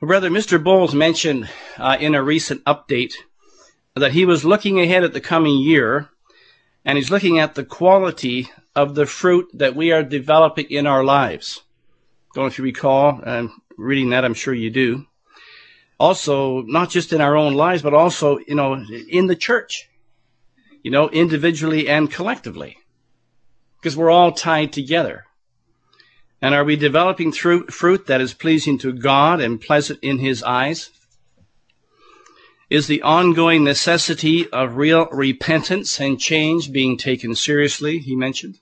Well, Brother, Mr. Bowles mentioned in a recent update that he was looking ahead at the coming year, and he's looking at the quality of the fruit that we are developing in our lives. Don't know if you recall reading that, I'm sure you do. Also, not just in our own lives, but also, in the church, individually and collectively, because we're all tied together. And are we developing fruit that is pleasing to God and pleasant in His eyes? Is the ongoing necessity of real repentance and change being taken seriously, he mentioned?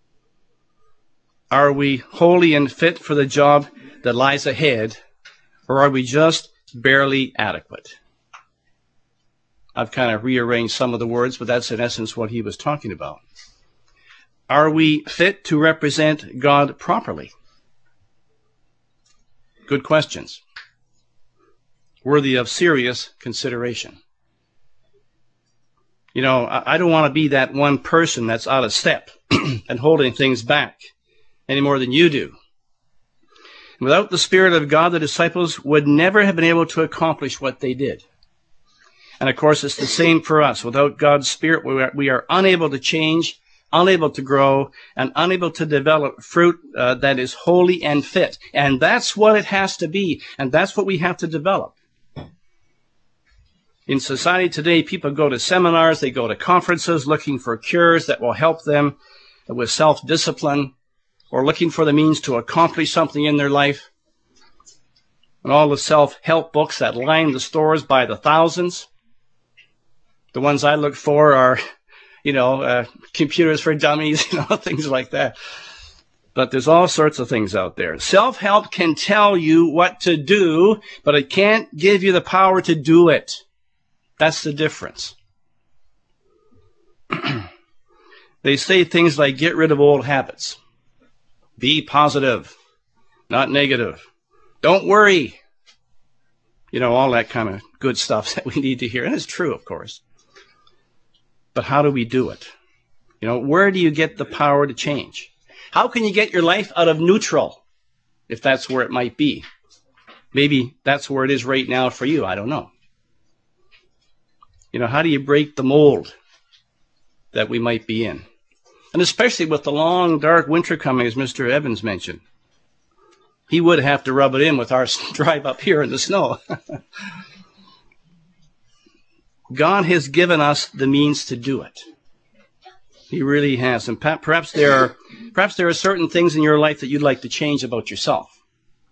Are we holy and fit for the job that lies ahead, or are we just barely adequate? I've kind of rearranged some of the words, but that's in essence what he was talking about. Are we fit to represent God properly? Good questions. Worthy of serious consideration. I don't want to be that one person that's out of step and holding things back any more than you do. Without the Spirit of God, the disciples would never have been able to accomplish what they did. And of course, it's the same for us. Without God's Spirit, we are unable to change, unable to grow, and unable to develop fruit that is holy and fit. And that's what it has to be, and that's what we have to develop. In society today, people go to seminars, they go to conferences looking for cures that will help them with self-discipline, or looking for the means to accomplish something in their life. And all the self-help books that line the stores by the thousands. The ones I look for are, computers for dummies, things like that. But there's all sorts of things out there. Self-help can tell you what to do, but it can't give you the power to do it. That's the difference. They say things like, get rid of old habits. Be positive, not negative. Don't worry. All that kind of good stuff that we need to hear. And it's true, of course. But how do we do it? Where do you get the power to change? How can you get your life out of neutral, if that's where it might be? Maybe that's where it is right now for you. I don't know. How do you break the mold that we might be in? And especially with the long, dark winter coming, as Mr. Evans mentioned. He would have to rub it in with our drive up here in the snow. God has given us the means to do it. He really has. And perhaps there are certain things in your life that you'd like to change about yourself.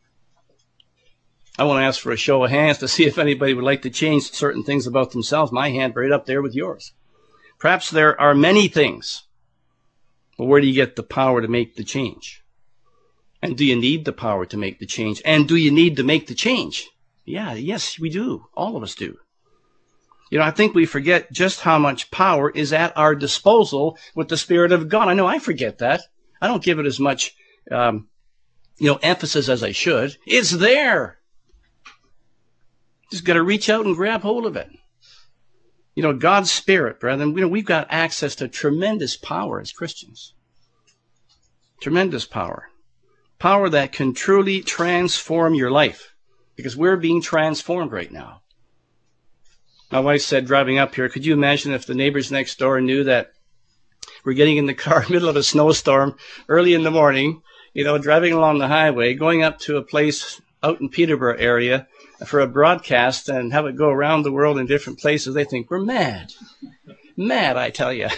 I want to ask for a show of hands to see if anybody would like to change certain things about themselves. My hand right up there with yours. Perhaps there are many things. But where do you get the power to make the change? And do you need the power to make the change? And do you need to make the change? Yes, we do. All of us do. I think we forget just how much power is at our disposal with the Spirit of God. I know I forget that. I don't give it as much, emphasis as I should. It's there. Just got to reach out and grab hold of it. God's Spirit, brethren, we've got access to tremendous power as Christians. Tremendous power. Power that can truly transform your life. Because we're being transformed right now. My wife said, driving up here, could you imagine if the neighbors next door knew that we're getting in the car in the middle of a snowstorm early in the morning, driving along the highway, going up to a place out in Peterborough area for a broadcast and have it go around the world in different places? They think we're mad. Mad, I tell you.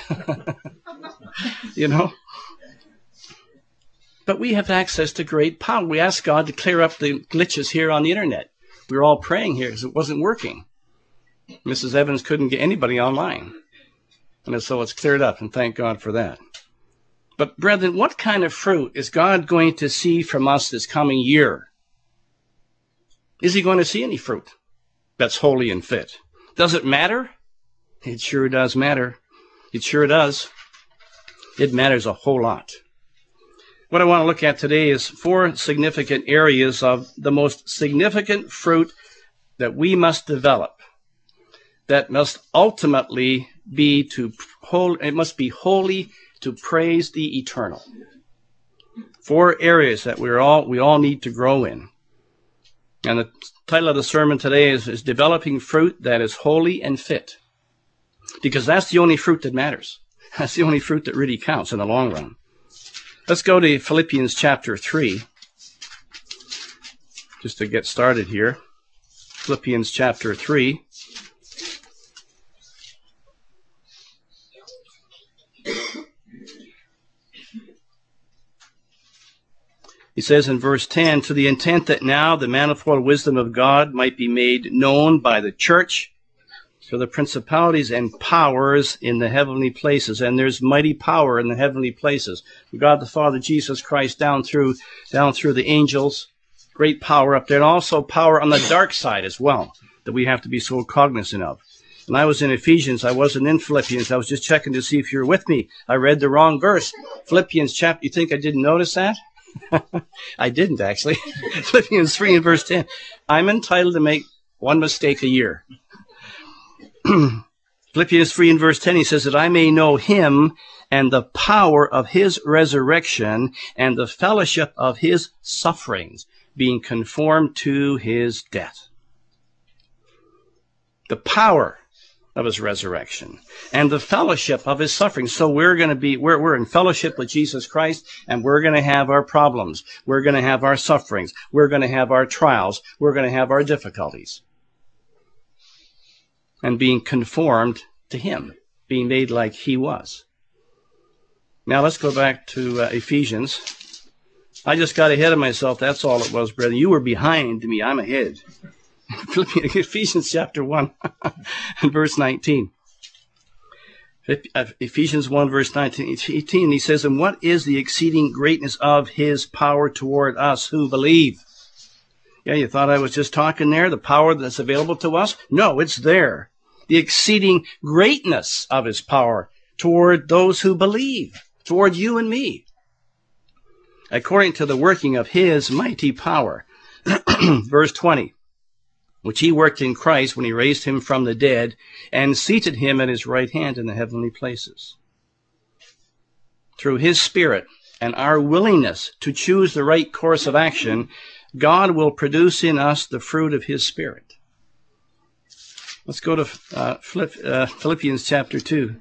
But we have access to great power. We asked God to clear up the glitches here on the internet. We were all praying here because it wasn't working. Mrs. Evans couldn't get anybody online. And so it's cleared up, and thank God for that. But brethren, what kind of fruit is God going to see from us this coming year? Is he going to see any fruit that's holy and fit? Does it matter? It sure does matter. It sure does. It matters a whole lot. What I want to look at today is 4 significant areas of the most significant fruit that we must develop. That must ultimately be it must be holy to praise the eternal. 4 areas that we all need to grow in. And the title of the sermon today is Developing Fruit That is Holy and Fit. Because that's the only fruit that matters. That's the only fruit that really counts in the long run. Let's go to Philippians chapter 3. Just to get started here. Philippians chapter 3. He says in verse 10, to the intent that now the manifold wisdom of God might be made known by the church to the principalities and powers in the heavenly places. And there's mighty power in the heavenly places. God the Father, Jesus Christ, down through the angels. Great power up there. And also power on the dark side as well, that we have to be so cognizant of. When I was in Ephesians, I wasn't in Philippians. I was just checking to see if you were with me. I read the wrong verse. Philippians chapter, you think I didn't notice that? I didn't, actually. Philippians 3 and verse 10. I'm entitled to make one mistake a year. Philippians 3 and verse 10, he says that I may know him and the power of his resurrection and the fellowship of his sufferings, being conformed to his death. The power of his resurrection and the fellowship of his suffering. So we're in fellowship with Jesus Christ, and we're going to have our problems. We're going to have our sufferings. We're going to have our trials. We're going to have our difficulties. And being conformed to him, being made like he was. Now let's go back to Ephesians. I just got ahead of myself. That's all it was, brother. You were behind me. I'm ahead. Ephesians chapter 1 and verse 19. Ephesians 1 verse 19, 18, he says, and what is the exceeding greatness of his power toward us who believe? Yeah, you thought I was just talking there, the power that's available to us? No, it's there. The exceeding greatness of his power toward those who believe, toward you and me. According to the working of his mighty power. Verse 20. Which he worked in Christ when he raised him from the dead and seated him at his right hand in the heavenly places. Through his Spirit and our willingness to choose the right course of action, God will produce in us the fruit of his Spirit. Let's go to Philippians chapter 2.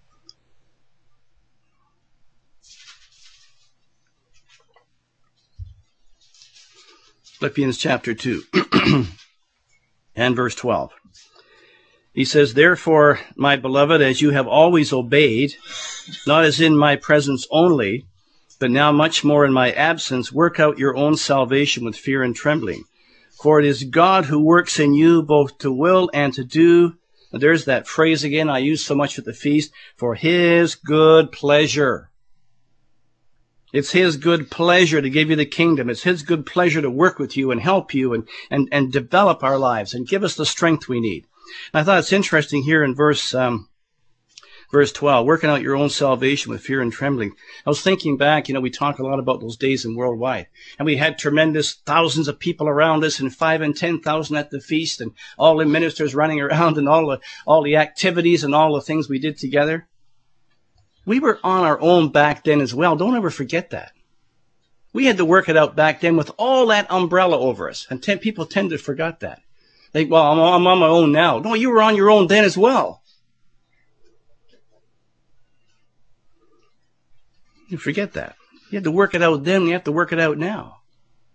Philippians chapter 2. And verse 12. He says, therefore, my beloved, as you have always obeyed, not as in my presence only, but now much more in my absence, work out your own salvation with fear and trembling. For it is God who works in you both to will and to do. And there's that phrase again I use so much at the feast, for his good pleasure. It's his good pleasure to give you the kingdom. It's his good pleasure to work with you and help you and develop our lives and give us the strength we need. And I thought it's interesting here in verse 12, working out your own salvation with fear and trembling. I was thinking back, we talk a lot about those days in Worldwide. And we had tremendous thousands of people around us and 5,000 and 10,000 at the feast and all the ministers running around and all the activities and all the things we did together. We were on our own back then as well. Don't ever forget that. We had to work it out back then with all that umbrella over us. And people tend to forget that. They think, well, I'm on my own now. No, you were on your own then as well. You forget that. You had to work it out then. You have to work it out now.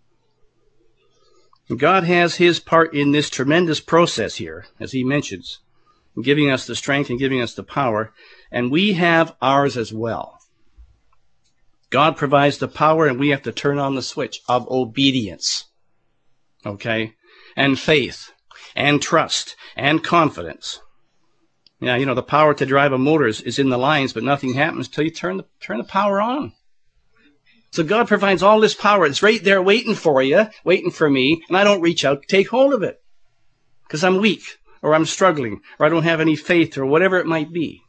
And God has his part in this tremendous process here, as he mentions, giving us the strength and giving us the power. And we have ours as well. God provides the power, and we have to turn on the switch of obedience. Okay? And faith, and trust, and confidence. Yeah, the power to drive a motor is in the lines, but nothing happens till you turn the power on. So God provides all this power. It's right there waiting for you, waiting for me, and I don't reach out to take hold of it. Because I'm weak, or I'm struggling, or I don't have any faith, or whatever it might be.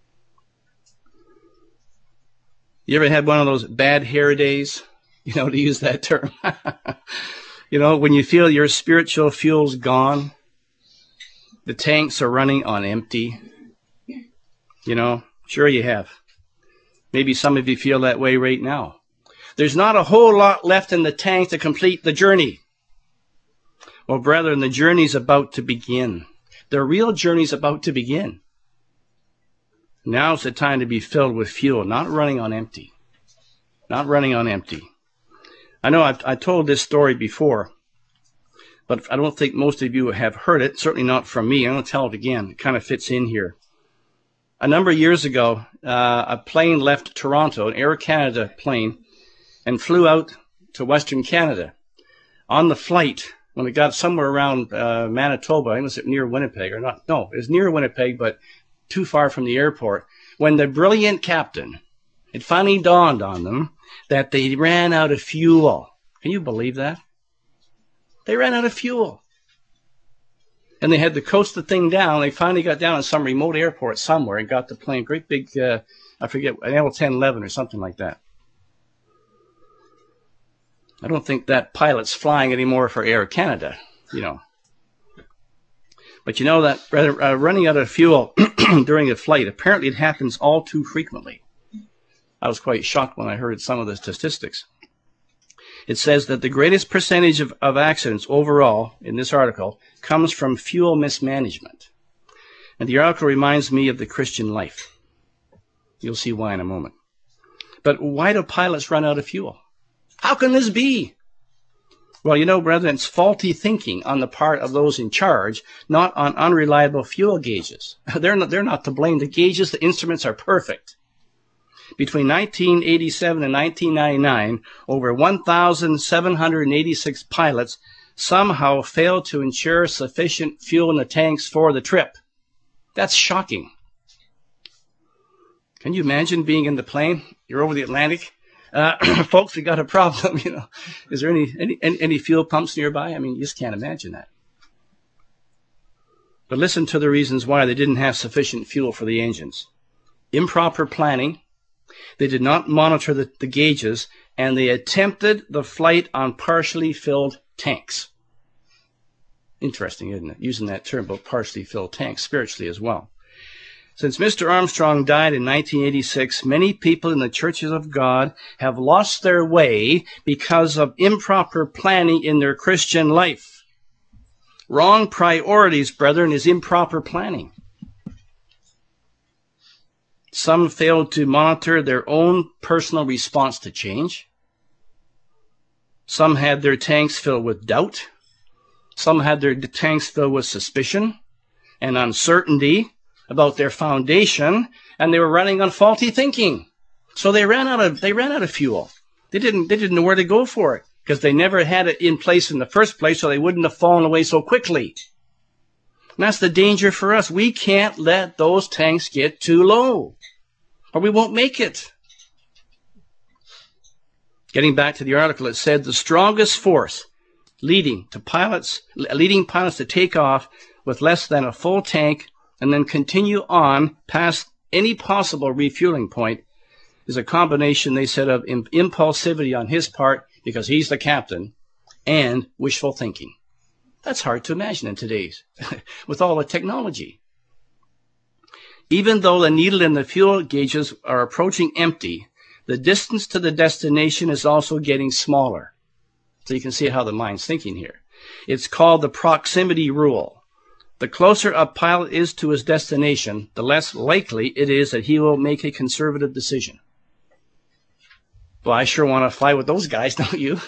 You ever had one of those bad hair days? To use that term. When you feel your spiritual fuel's gone, the tanks are running on empty. Sure you have. Maybe some of you feel that way right now. There's not a whole lot left in the tank to complete the journey. Well, brethren, the journey's about to begin. The real journey's about to begin. Now's the time to be filled with fuel, not running on empty. Not running on empty. I know I told this story before, but I don't think most of you have heard it, certainly not from me. I'm going to tell it again. It kind of fits in here. A number of years ago, a plane left Toronto, an Air Canada plane, and flew out to Western Canada. On the flight, when it got somewhere around Manitoba, I think it was near Winnipeg, or not, no, it was near Winnipeg, but too far from the airport, when the brilliant captain, it finally dawned on them that they ran out of fuel. Can you believe that? They ran out of fuel. And they had to coast the thing down. They finally got down in some remote airport somewhere and got the plane, great big, I forget, an L-1011 or something like that. I don't think that pilot's flying anymore for Air Canada, you know. But you know that running out of fuel during a flight, apparently it happens all too frequently. I was quite shocked when I heard some of the statistics. It says that the greatest percentage of accidents overall in this article comes from fuel mismanagement. And the article reminds me of the Christian life. You'll see why in a moment. But why do pilots run out of fuel? How can this be? Well, you know, brethren, it's faulty thinking on the part of those in charge, not on unreliable fuel gauges. They're not to blame. The gauges, the instruments are perfect. Between 1987 and 1999, over 1,786 pilots somehow failed to ensure sufficient fuel in the tanks for the trip. That's shocking. Can you imagine being in the plane? You're over the Atlantic. Folks, we got a problem, you know. Is there any fuel pumps nearby? I mean, you just can't imagine that. But listen to the reasons why they didn't have sufficient fuel for the engines. Improper planning. They did not monitor the gauges, and they attempted the flight on partially filled tanks. Interesting, isn't it? Using that term about partially filled tanks spiritually as well. Since Mr. Armstrong died in 1986, many people in the churches of God have lost their way because of improper planning in their Christian life. Wrong priorities, brethren, is improper planning. Some failed to monitor their own personal response to change. Some had their tanks filled with doubt. Some had their tanks filled with suspicion and uncertainty about their foundation, and they were running on faulty thinking. So they ran out of fuel. They didn't know where to go for it because they never had it in place in the first place, so they wouldn't have fallen away so quickly. And that's the danger for us. We can't let those tanks get too low, or we won't make it. Getting back to the article, it said the strongest force leading pilots to take off with less than a full tank and then continue on past any possible refueling point is a combination, they said, of impulsivity on his part, because he's the captain, and wishful thinking. That's hard to imagine in today's, with all the technology. Even though the needle and the fuel gauges are approaching empty, the distance to the destination is also getting smaller. So you can see how the mind's thinking here. It's called the proximity rule. The closer a pilot is to his destination, the less likely it is that he will make a conservative decision. Well, I sure want to fly with those guys, don't you?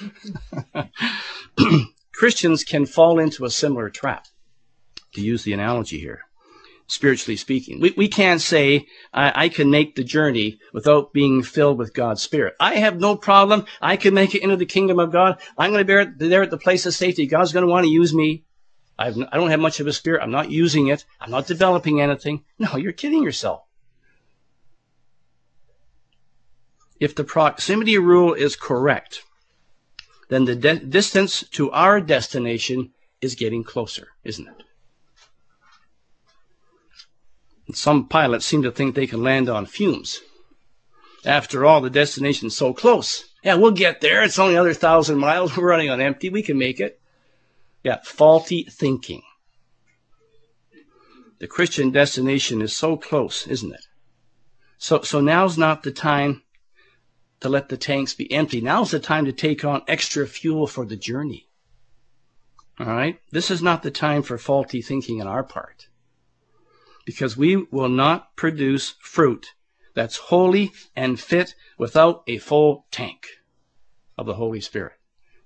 Christians can fall into a similar trap, to use the analogy here, spiritually speaking. We can't say, I can make the journey without being filled with God's Spirit. I have no problem. I can make it into the kingdom of God. I'm going to be there at the place of safety. God's going to want to use me. I don't have much of a spirit. I'm not using it. I'm not developing anything. No, you're kidding yourself. If the proximity rule is correct, then the distance to our destination is getting closer, isn't it? And some pilots seem to think they can land on fumes. After all, the destination's so close. Yeah, we'll get there. It's only another 1,000 miles. We're running on empty. We can make it. Yeah, faulty thinking. The Christian destination is so close, isn't it? So now's not the time to let the tanks be empty. Now's the time to take on extra fuel for the journey. All right? This is not the time for faulty thinking on our part, because we will not produce fruit that's holy and fit without a full tank of the Holy Spirit.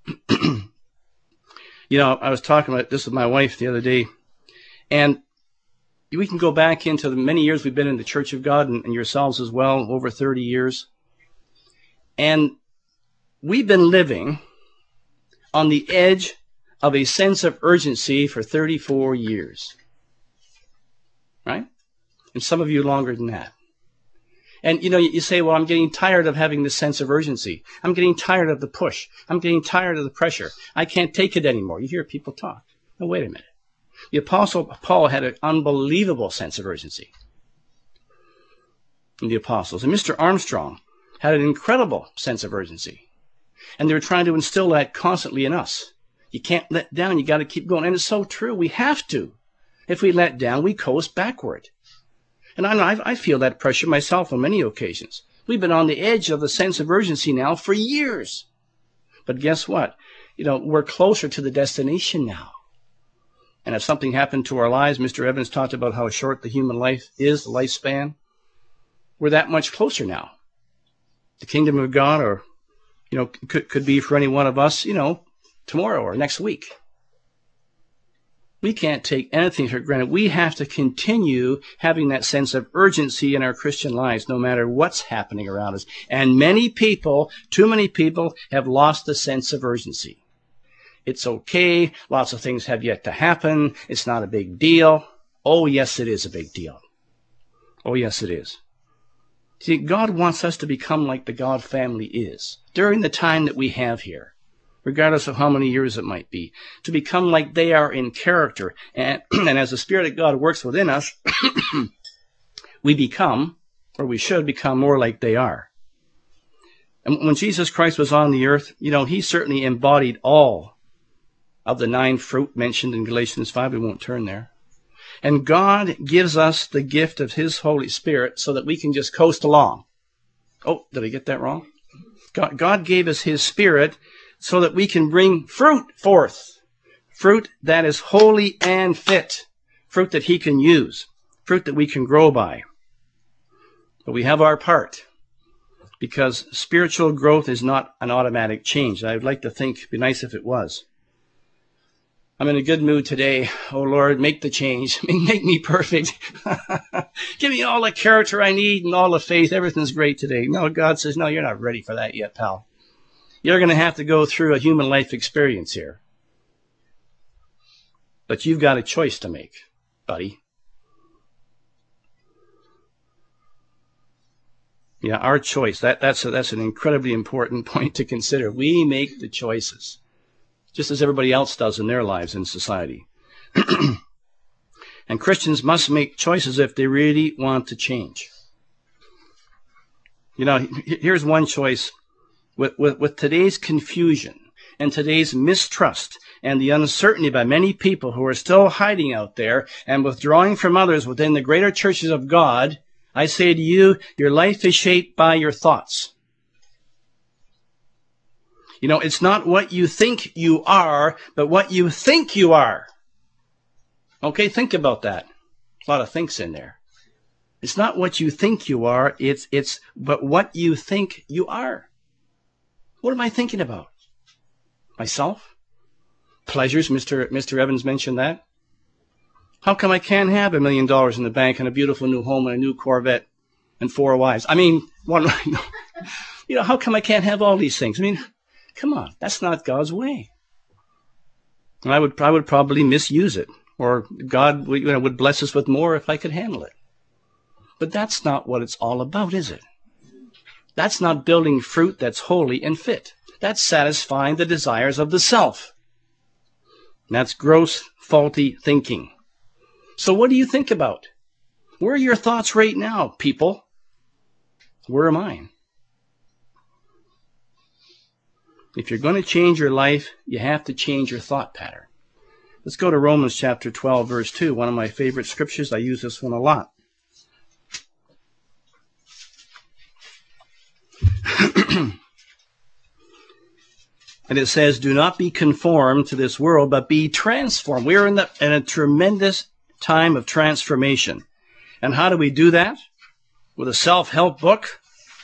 I was talking about this with my wife the other day, and we can go back into the many years we've been in the Church of God, and yourselves as well, over 30 years. And we've been living on the edge of a sense of urgency for 34 years. Right? And some of you longer than that. And, you say, well, I'm getting tired of having this sense of urgency. I'm getting tired of the push. I'm getting tired of the pressure. I can't take it anymore. You hear people talk. Now, wait a minute. The Apostle Paul had an unbelievable sense of urgency in the apostles. And Mr. Armstrong had an incredible sense of urgency. And they were trying to instill that constantly in us. You can't let down. You got to keep going. And it's so true. We have to. If we let down, we coast backward. And I feel that pressure myself on many occasions. We've been on the edge of the sense of urgency now for years. But guess what? We're closer to the destination now. And if something happened to our lives, Mr. Evans talked about how short the human life is, the lifespan. We're that much closer now. The kingdom of God, or, could be for any one of us, tomorrow or next week. We can't take anything for granted. We have to continue having that sense of urgency in our Christian lives, no matter what's happening around us. And too many people, have lost the sense of urgency. It's okay. Lots of things have yet to happen. It's not a big deal. Oh, yes, it is a big deal. Oh, yes, it is. See, God wants us to become like the God family is during the time that we have here, regardless of how many years it might be, to become like they are in character. And as the Spirit of God works within us, we become, or we should become, more like they are. And when Jesus Christ was on the earth, he certainly embodied all of the 9 fruit mentioned in Galatians 5. We won't turn there. And God gives us the gift of his Holy Spirit so that we can just coast along. Oh, did I get that wrong? God gave us his Spirit so that we can bring fruit forth. Fruit that is holy and fit. Fruit that he can use. Fruit that we can grow by. But we have our part. Because spiritual growth is not an automatic change. I would like to think it'd be nice if it was. I'm in a good mood today. Oh, Lord, make the change. Make me perfect. Give me all the character I need and all the faith. Everything's great today. No, God says, no, you're not ready for that yet, pal. You're going to have to go through a human life experience here. But you've got a choice to make, buddy. Yeah, our choice. That's an incredibly important point to consider. We make the choices, just as everybody else does in their lives in society. And Christians must make choices if they really want to change. Here's one choice. With today's confusion and today's mistrust and the uncertainty by many people who are still hiding out there and withdrawing from others within the greater churches of God, I say to you, your life is shaped by your thoughts. It's not what you think you are, but what you think you are. Okay, think about that. A lot of thinks in there. It's not what you think you are, but what you think you are. What am I thinking about? Myself? Pleasures, Mr. Evans mentioned that. How come I can't have $1 million in the bank and a beautiful new home and a new Corvette and 4 wives? How come I can't have all these things? Come on, that's not God's way. And I would probably misuse it, or God would bless us with more if I could handle it. But that's not what it's all about, is it? That's not building fruit that's holy and fit. That's satisfying the desires of the self. And that's gross, faulty thinking. So what do you think about? Where are your thoughts right now, people? Where are mine? If you're going to change your life, you have to change your thought pattern. Let's go to Romans chapter 12, verse 2, one of my favorite scriptures. I use this one a lot. And it says, do not be conformed to this world, but be transformed. We're in a tremendous time of transformation. And how do we do that? With a self-help book?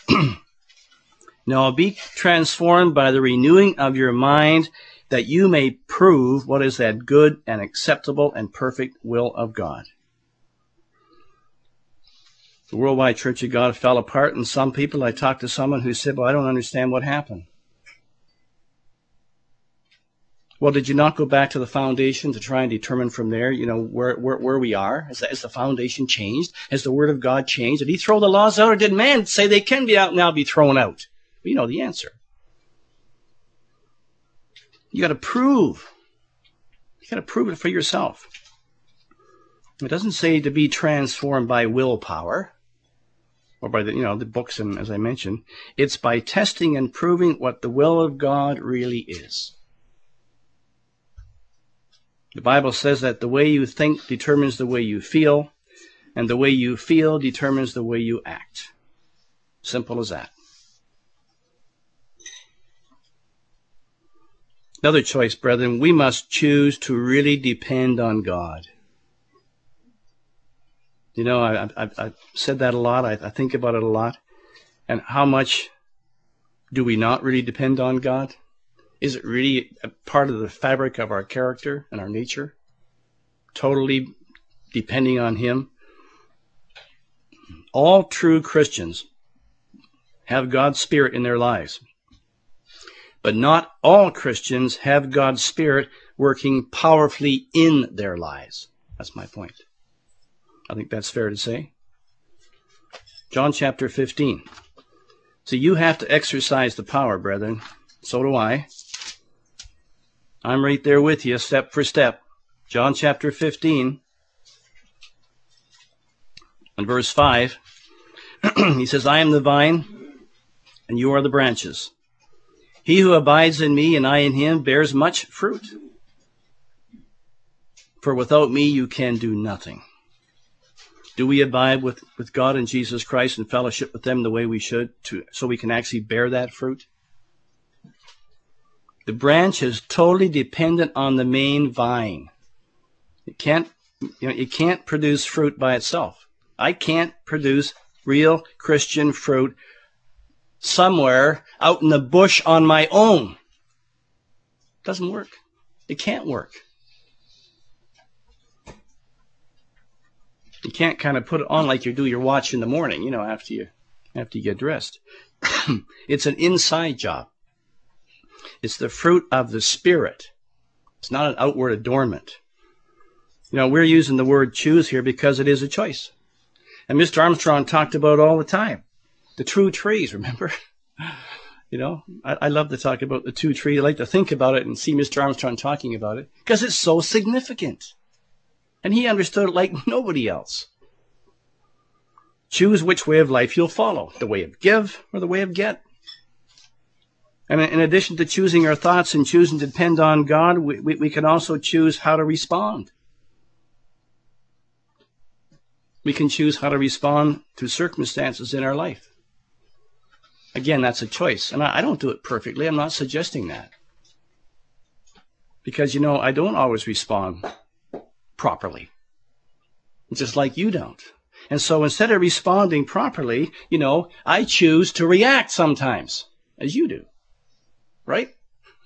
No, be transformed by the renewing of your mind, that you may prove what is that good and acceptable and perfect will of God. The Worldwide Church of God fell apart, and some people, I talked to someone who said, well, I don't understand what happened. Well, did you not go back to the foundation to try and determine from there, where we are? Has the foundation changed? Has the Word of God changed? Did he throw the laws out, or did man say they can be out now, be thrown out? We know the answer. You got to prove. You got to prove it for yourself. It doesn't say to be transformed by willpower or by the books, and as I mentioned, it's by testing and proving what the will of God really is. The Bible says that the way you think determines the way you feel, and the way you feel determines the way you act. Simple as that. Another choice, brethren, we must choose to really depend on God. I've said that a lot. I think about it a lot. And how much do we not really depend on God? Is it really a part of the fabric of our character and our nature? Totally depending on Him? All true Christians have God's Spirit in their lives. But not all Christians have God's Spirit working powerfully in their lives. That's my point. I think that's fair to say. John chapter 15. So you have to exercise the power, brethren. So do I. I'm right there with you, step for step. John chapter 15 and verse 5. He says, I am the vine, and you are the branches. He who abides in me and I in him bears much fruit. For without me you can do nothing. Do we abide with God and Jesus Christ and fellowship with them the way we should, so we can actually bear that fruit? The branch is totally dependent on the main vine. It can't produce fruit by itself. I can't produce real Christian fruit somewhere out in the bush on my own. It doesn't work. It can't work. You can't kind of put it on like you do your watch in the morning, after you get dressed. It's an inside job. It's the fruit of the Spirit. It's not an outward adornment. We're using the word choose here because it is a choice. And Mr. Armstrong talked about it all the time. The true trees, remember? I love to talk about the two trees. I like to think about it and see Mr. Armstrong talking about it because it's so significant. And he understood it like nobody else. Choose which way of life you'll follow, the way of give or the way of get. And in addition to choosing our thoughts and choosing to depend on God, we can also choose how to respond. We can choose how to respond to circumstances in our life. Again, that's a choice. And I don't do it perfectly. I'm not suggesting that. Because, I don't always respond properly. Just like you don't. And so instead of responding properly, I choose to react sometimes, as you do. Right?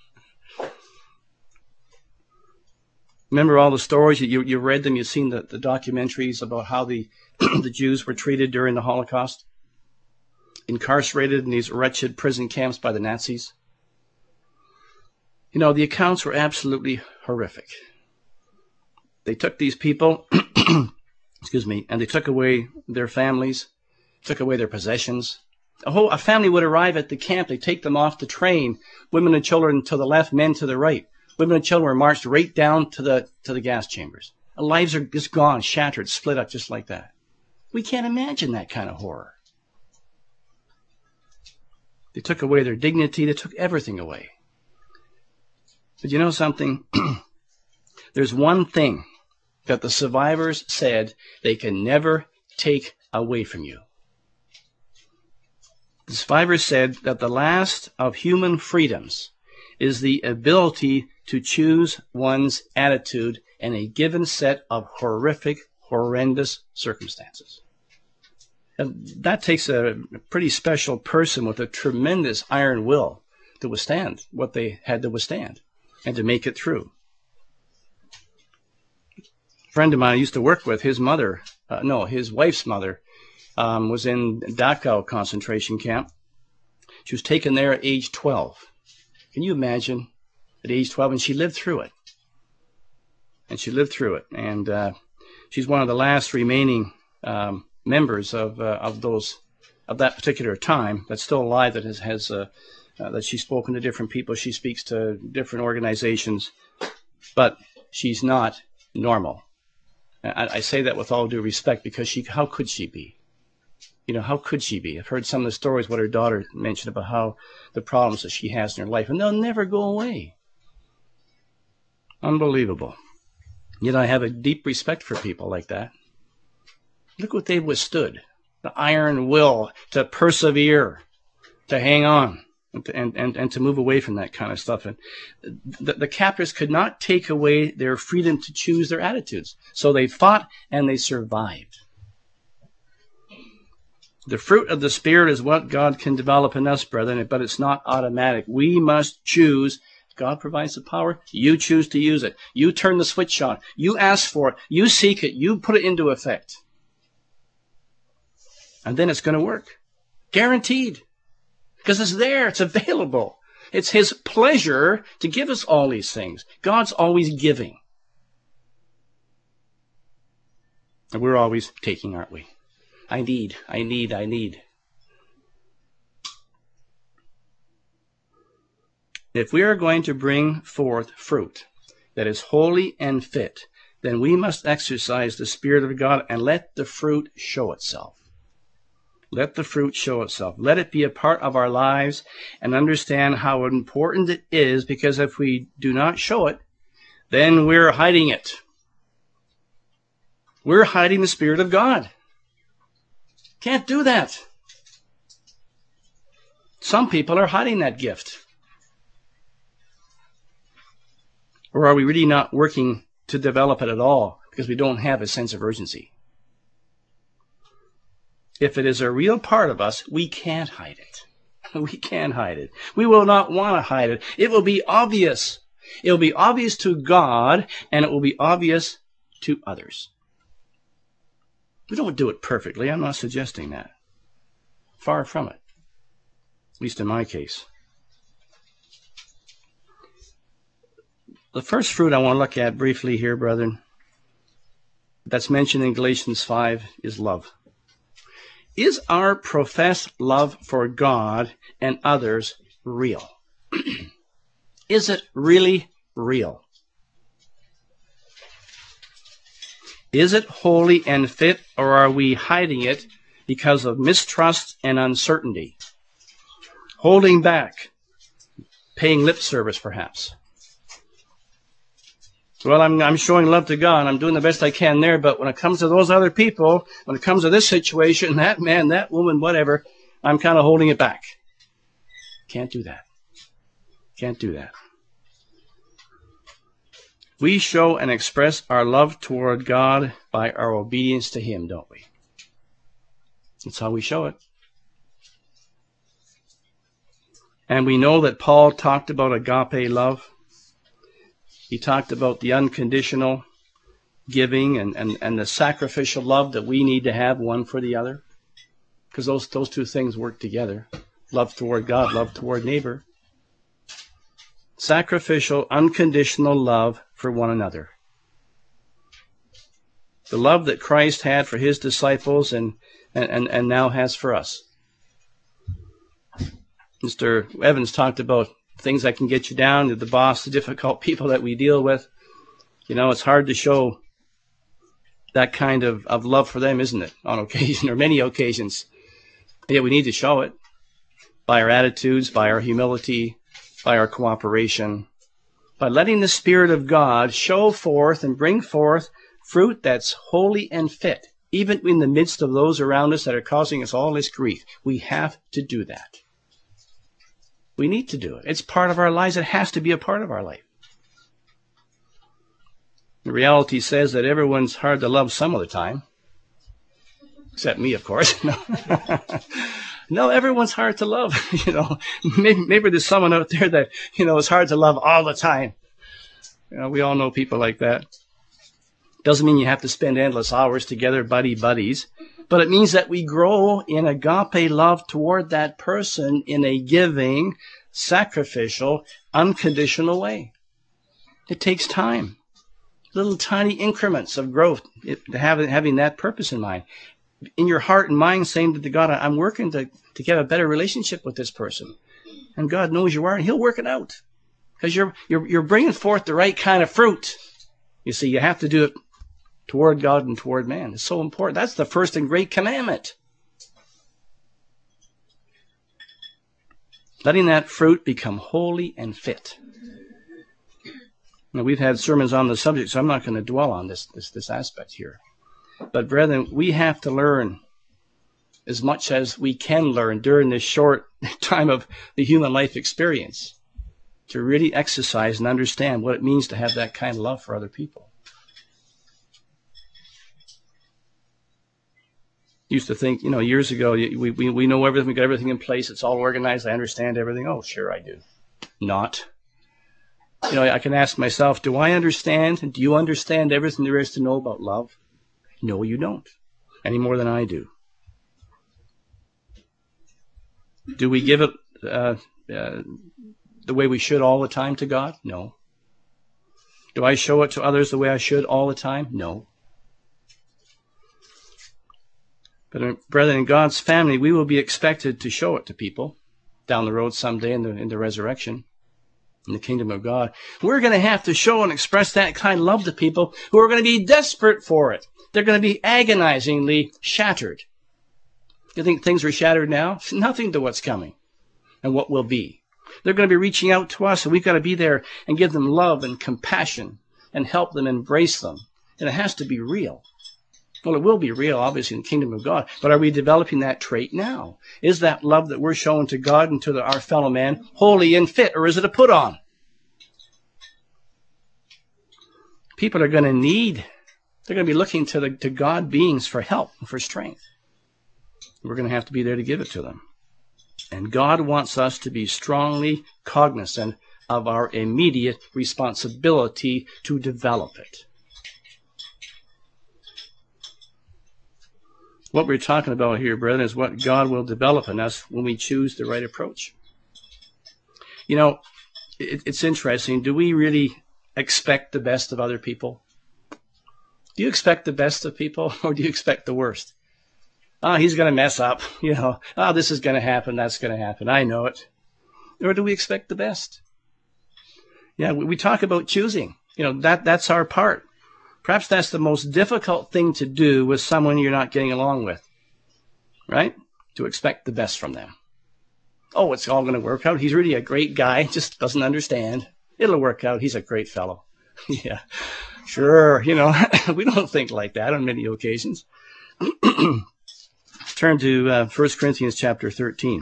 Remember all the stories, you read them, you've seen the documentaries about how the Jews were treated during the Holocaust? Incarcerated in these wretched prison camps by the Nazis. The accounts were absolutely horrific. They took these people, and they took away their families, took away their possessions. A family would arrive at the camp, they take them off the train, women and children to the left, men to the right. Women and children were marched right down to the gas chambers. Their lives are just gone, shattered, split up just like that. We can't imagine that kind of horror. They took away their dignity, they took everything away. But you know something? There's one thing that the survivors said they can never take away from you. The survivors said that the last of human freedoms is the ability to choose one's attitude in a given set of horrific, horrendous circumstances. And that takes a pretty special person with a tremendous iron will to withstand what they had to withstand and to make it through. A friend of mine I used to work with, his wife's mother was in Dachau concentration camp. She was taken there at age 12. Can you imagine? At age 12, and she lived through it. And she's one of the last remaining members of that particular time that's still alive, that she's spoken to different people. She speaks to different organizations, but she's not normal. I say that with all due respect, because how could she be? How could she be? I've heard some of the stories what her daughter mentioned about how the problems that she has in her life, and they'll never go away. Unbelievable. Yet I have a deep respect for people like that. Look what they've withstood. The iron will to persevere, to hang on, and to move away from that kind of stuff. And the captors could not take away their freedom to choose their attitudes. So they fought and they survived. The fruit of the Spirit is what God can develop in us, brethren, but it's not automatic. We must choose. God provides the power. You choose to use it. You turn the switch on. You ask for it. You seek it. You put it into effect. And then it's going to work. Guaranteed. Because it's there. It's available. It's His pleasure to give us all these things. God's always giving. And we're always taking, aren't we? I need. If we are going to bring forth fruit that is holy and fit, then we must exercise the Spirit of God and let the fruit show itself. Let the fruit show itself. Let it be a part of our lives and understand how important it is, because if we do not show it, then we're hiding it. We're hiding the Spirit of God. Can't do that. Some people are hiding that gift. Or are we really not working to develop it at all because we don't have a sense of urgency? If it is a real part of us, we can't hide it. We can't hide it. We will not want to hide it. It will be obvious. It will be obvious to God, and it will be obvious to others. We don't do it perfectly. I'm not suggesting that. Far from it. At least in my case. The first fruit I want to look at briefly here, brethren, that's mentioned in Galatians 5 is love. Is our professed love for God and others real? Is it really real? Is it holy and fit, or are we hiding it because of mistrust and uncertainty? Holding back, paying lip service perhaps. Well, I'm showing love to God. I'm doing the best I can there, but when it comes to those other people, when it comes to this situation, that man, that woman, whatever, I'm kind of holding it back. Can't do that. Can't do that. We show and express our love toward God by our obedience to Him, don't we? That's how we show it. And we know that Paul talked about agape love. He talked about the unconditional giving and the sacrificial love that we need to have one for the other. Because those two things work together. Love toward God, love toward neighbor. Sacrificial, unconditional love for one another. The love that Christ had for His disciples and now has for us. Mr. Evans talked about things that can get you down, the boss, the difficult people that we deal with. You know, it's hard to show that kind of love for them, isn't it? On occasion, or many occasions. Yet we need to show it by our attitudes, by our humility, by our cooperation, by letting the Spirit of God show forth and bring forth fruit that's holy and fit, even in the midst of those around us that are causing us all this grief. We have to do that. We need to do it. It's part of our lives. It has to be a part of our life. The reality says that everyone's hard to love some of the time. Except me, of course. No, everyone's hard to love. Maybe there's someone out there that, is hard to love all the time. We all know people like that. Doesn't mean you have to spend endless hours together, buddies. But it means that we grow in agape love toward that person in a giving, sacrificial, unconditional way. It takes time. Little tiny increments of growth, having that purpose in mind. In your heart and mind, saying to God, I'm working to get a better relationship with this person. And God knows you are, and he'll work it out. Because you're bringing forth the right kind of fruit. You see, you have to do it toward God and toward man. It's so important. That's the first and great commandment. Letting that fruit become holy and fit. Now, we've had sermons on the subject, so I'm not going to dwell on this aspect here. But brethren, we have to learn as much as we can learn during this short time of the human life experience to really exercise and understand what it means to have that kind of love for other people. Used to think, years ago, we know everything, we got everything in place, it's all organized, I understand everything. Oh, sure I do. Not. I can ask myself, do I understand? Do you understand everything there is to know about love? No, you don't, any more than I do. Do we give it the way we should all the time to God? No. Do I show it to others the way I should all the time? No. But brethren, in God's family, we will be expected to show it to people down the road someday in the resurrection, in the kingdom of God. We're going to have to show and express that kind of love to people who are going to be desperate for it. They're going to be agonizingly shattered. You think things are shattered now? It's nothing to what's coming and what will be. They're going to be reaching out to us, and we've got to be there and give them love and compassion and help them embrace them. And it has to be real. Well, it will be real, obviously, in the kingdom of God. But are we developing that trait now? Is that love that we're showing to God and to our fellow man holy and fit, or is it a put on? People are going to need, they're going to be looking to God beings for help and for strength. We're going to have to be there to give it to them. And God wants us to be strongly cognizant of our immediate responsibility to develop it. What we're talking about here, brethren, is what God will develop in us when we choose the right approach. It's interesting. Do we really expect the best of other people? Do you expect the best of people, or do you expect the worst? He's going to mess up. This is going to happen, that's going to happen. I know it. Or do we expect the best? Yeah, we talk about choosing. That's our part. Perhaps that's the most difficult thing to do with someone you're not getting along with, right? To expect the best from them. Oh, it's all going to work out. He's really a great guy, just doesn't understand. It'll work out. He's a great fellow. Yeah, sure. We don't think like that on many occasions. Turn to 1 Corinthians chapter 13.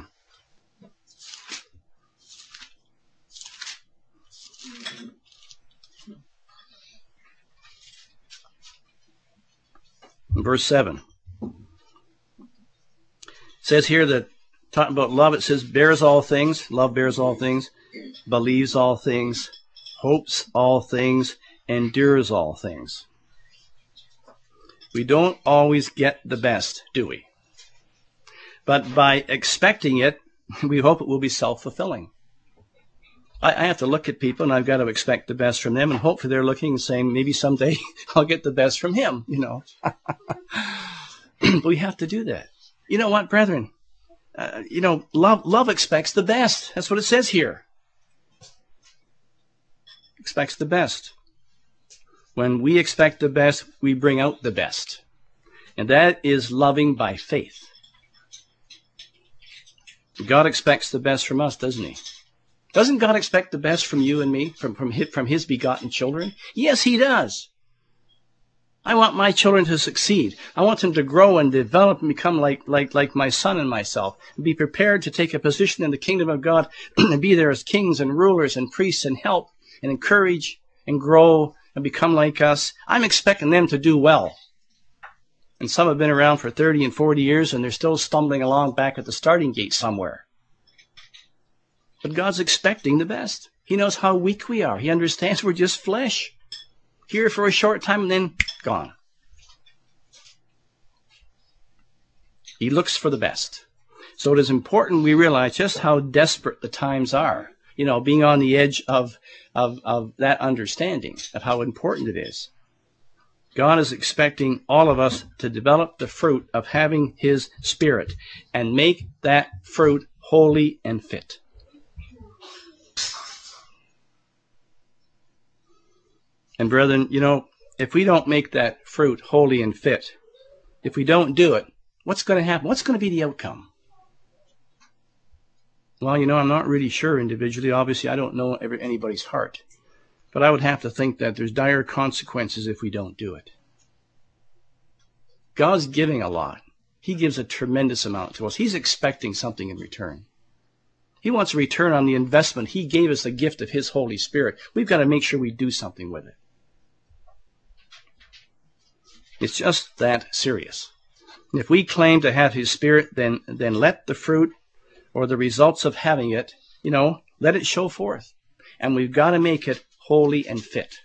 Verse 7. It says here that, talking about love, it says, bears all things, love bears all things, believes all things, hopes all things, endures all things. We don't always get the best, do we? But by expecting it, we hope it will be self-fulfilling. I have to look at people, and I've got to expect the best from them, and hopefully they're looking and saying, maybe someday I'll get the best from him, But we have to do that. You know what, brethren? Love expects the best. That's what it says here. Expects the best. When we expect the best, we bring out the best. And that is loving by faith. God expects the best from us, doesn't he? Doesn't God expect the best from you and me, from his begotten children? Yes, he does. I want my children to succeed. I want them to grow and develop and become like my son and myself, and be prepared to take a position in the kingdom of God and be there as kings and rulers and priests and help and encourage and grow and become like us. I'm expecting them to do well. And some have been around for 30 and 40 years, and they're still stumbling along back at the starting gate somewhere. But God's expecting the best. He knows how weak we are. He understands we're just flesh. Here for a short time and then gone. He looks for the best. So it is important we realize just how desperate the times are. Being on the edge of that understanding of how important it is. God is expecting all of us to develop the fruit of having His Spirit and make that fruit holy and fit. And brethren, if we don't make that fruit holy and fit, if we don't do it, what's going to happen? What's going to be the outcome? Well, I'm not really sure individually. Obviously, I don't know anybody's heart. But I would have to think that there's dire consequences if we don't do it. God's giving a lot. He gives a tremendous amount to us. He's expecting something in return. He wants a return on the investment. He gave us the gift of His Holy Spirit. We've got to make sure we do something with it. It's just that serious. If we claim to have His Spirit, then let the fruit or the results of having it, let it show forth. And we've got to make it holy and fit.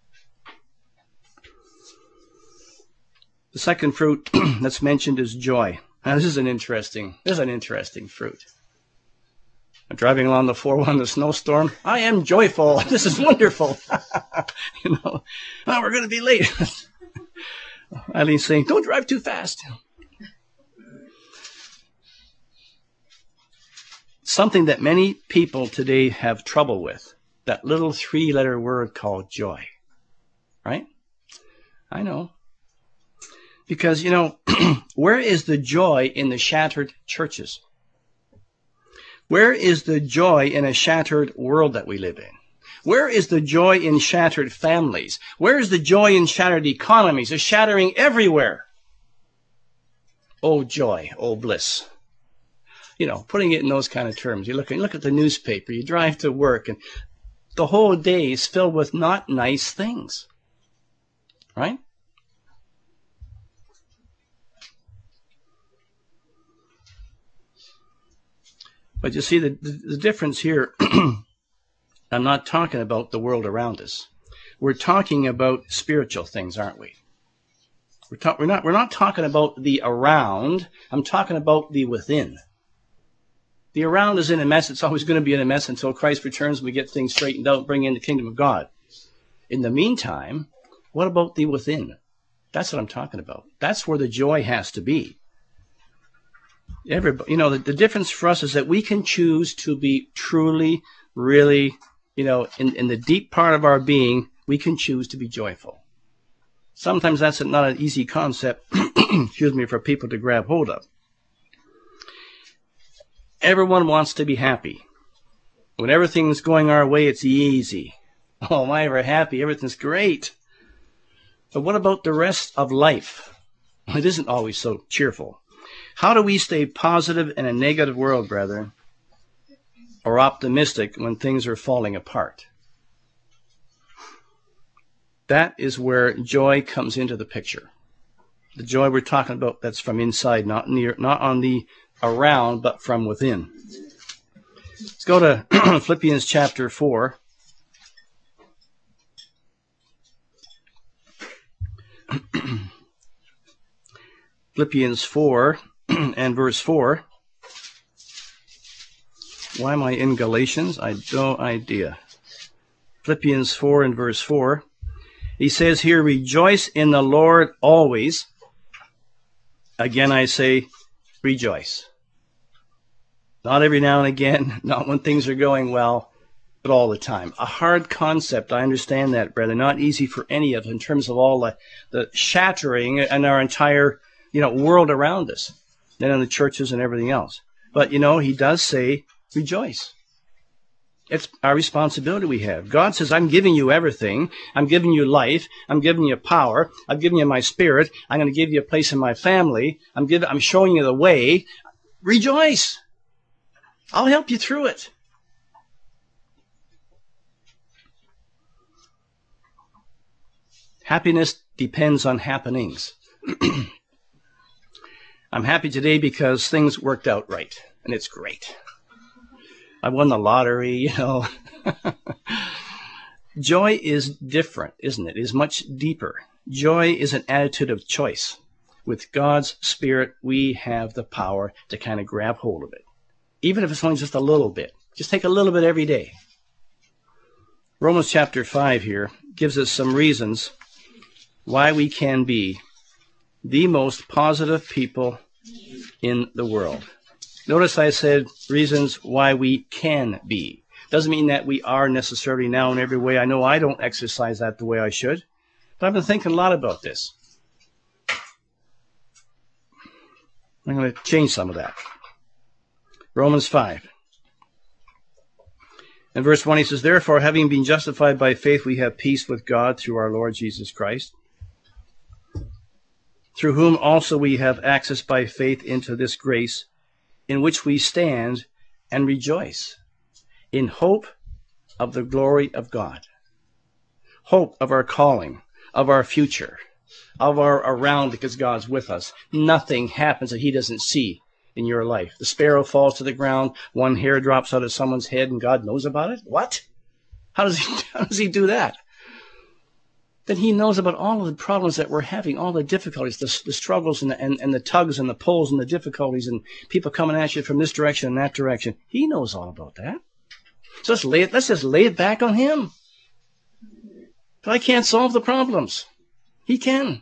The second fruit that's mentioned is joy. Now, this is an interesting fruit. I'm driving along the 401 in the snowstorm. I am joyful. This is wonderful. Oh, we're going to be late. Eileen's saying, don't drive too fast. Something that many people today have trouble with. That little 3-letter word called joy. Right? I know. Because, where is the joy in the shattered churches? Where is the joy in a shattered world that we live in? Where is the joy in shattered families? Where is the joy in shattered economies? It's shattering everywhere. Oh, joy. Oh, bliss. Putting it in those kind of terms. You look at the newspaper. You drive to work, and the whole day is filled with not nice things. Right? But you see, the difference here, I'm not talking about the world around us. We're talking about spiritual things, aren't we? We're not talking about the around. I'm talking about the within. The around is in a mess. It's always going to be in a mess until Christ returns and we get things straightened out, bring in the kingdom of God. In the meantime, what about the within? That's what I'm talking about. That's where the joy has to be. Everybody, the difference for us is that we can choose to be truly, really, in the deep part of our being, we can choose to be joyful. Sometimes that's not an easy concept, for people to grab hold of. Everyone wants to be happy. When everything's going our way, it's easy. Oh, am I ever happy? Everything's great. But what about the rest of life? It isn't always so cheerful. How do we stay positive in a negative world, brethren? Or optimistic when things are falling apart? That is where joy comes into the picture. The joy we're talking about, that's from inside, not on the around, but from within. Let's go to Philippians chapter 4. Philippians 4 and verse 4. Why am I in Galatians? I have no idea. Philippians 4 and verse 4. He says here, rejoice in the Lord always. Again, I say, rejoice. Not every now and again, not when things are going well, but all the time. A hard concept, I understand that, brother. Not easy for any of us in terms of all the shattering and our entire, world around us, and in the churches and everything else. But, he does say, rejoice. It's our responsibility we have. God says, I'm giving you everything. I'm giving you life. I'm giving you power. I'm giving you my spirit. I'm going to give you a place in my family. I'm showing you the way. Rejoice. I'll help you through it. Happiness depends on happenings. I'm happy today because things worked out right, and it's great. I won the lottery, you know. Joy is different, isn't it? It is much deeper. Joy is an attitude of choice. With God's Spirit, we have the power to kind of grab hold of it. Even if it's only just a little bit. Just take a little bit every day. Romans chapter 5 here gives us some reasons why we can be the most positive people in the world. Notice I said reasons why we can be. Doesn't mean that we are necessarily now in every way. I know I don't exercise that the way I should, but I've been thinking a lot about this. I'm going to change some of that. Romans 5. In verse 1 he says, therefore, having been justified by faith, we have peace with God through our Lord Jesus Christ, through whom also we have access by faith into this grace, in which we stand and rejoice, in hope of the glory of God. Hope of our calling, of our future, of our around, because God's with us. Nothing happens that he doesn't see in your life. The sparrow falls to the ground, one hair drops out of someone's head, and God knows about it? What? How does he do that? Then he knows about all of the problems that we're having, all the difficulties, the struggles and the tugs and the pulls and the difficulties and people coming at you from this direction and that direction. He knows all about that. So let's just lay it back on him. But I can't solve the problems. He can.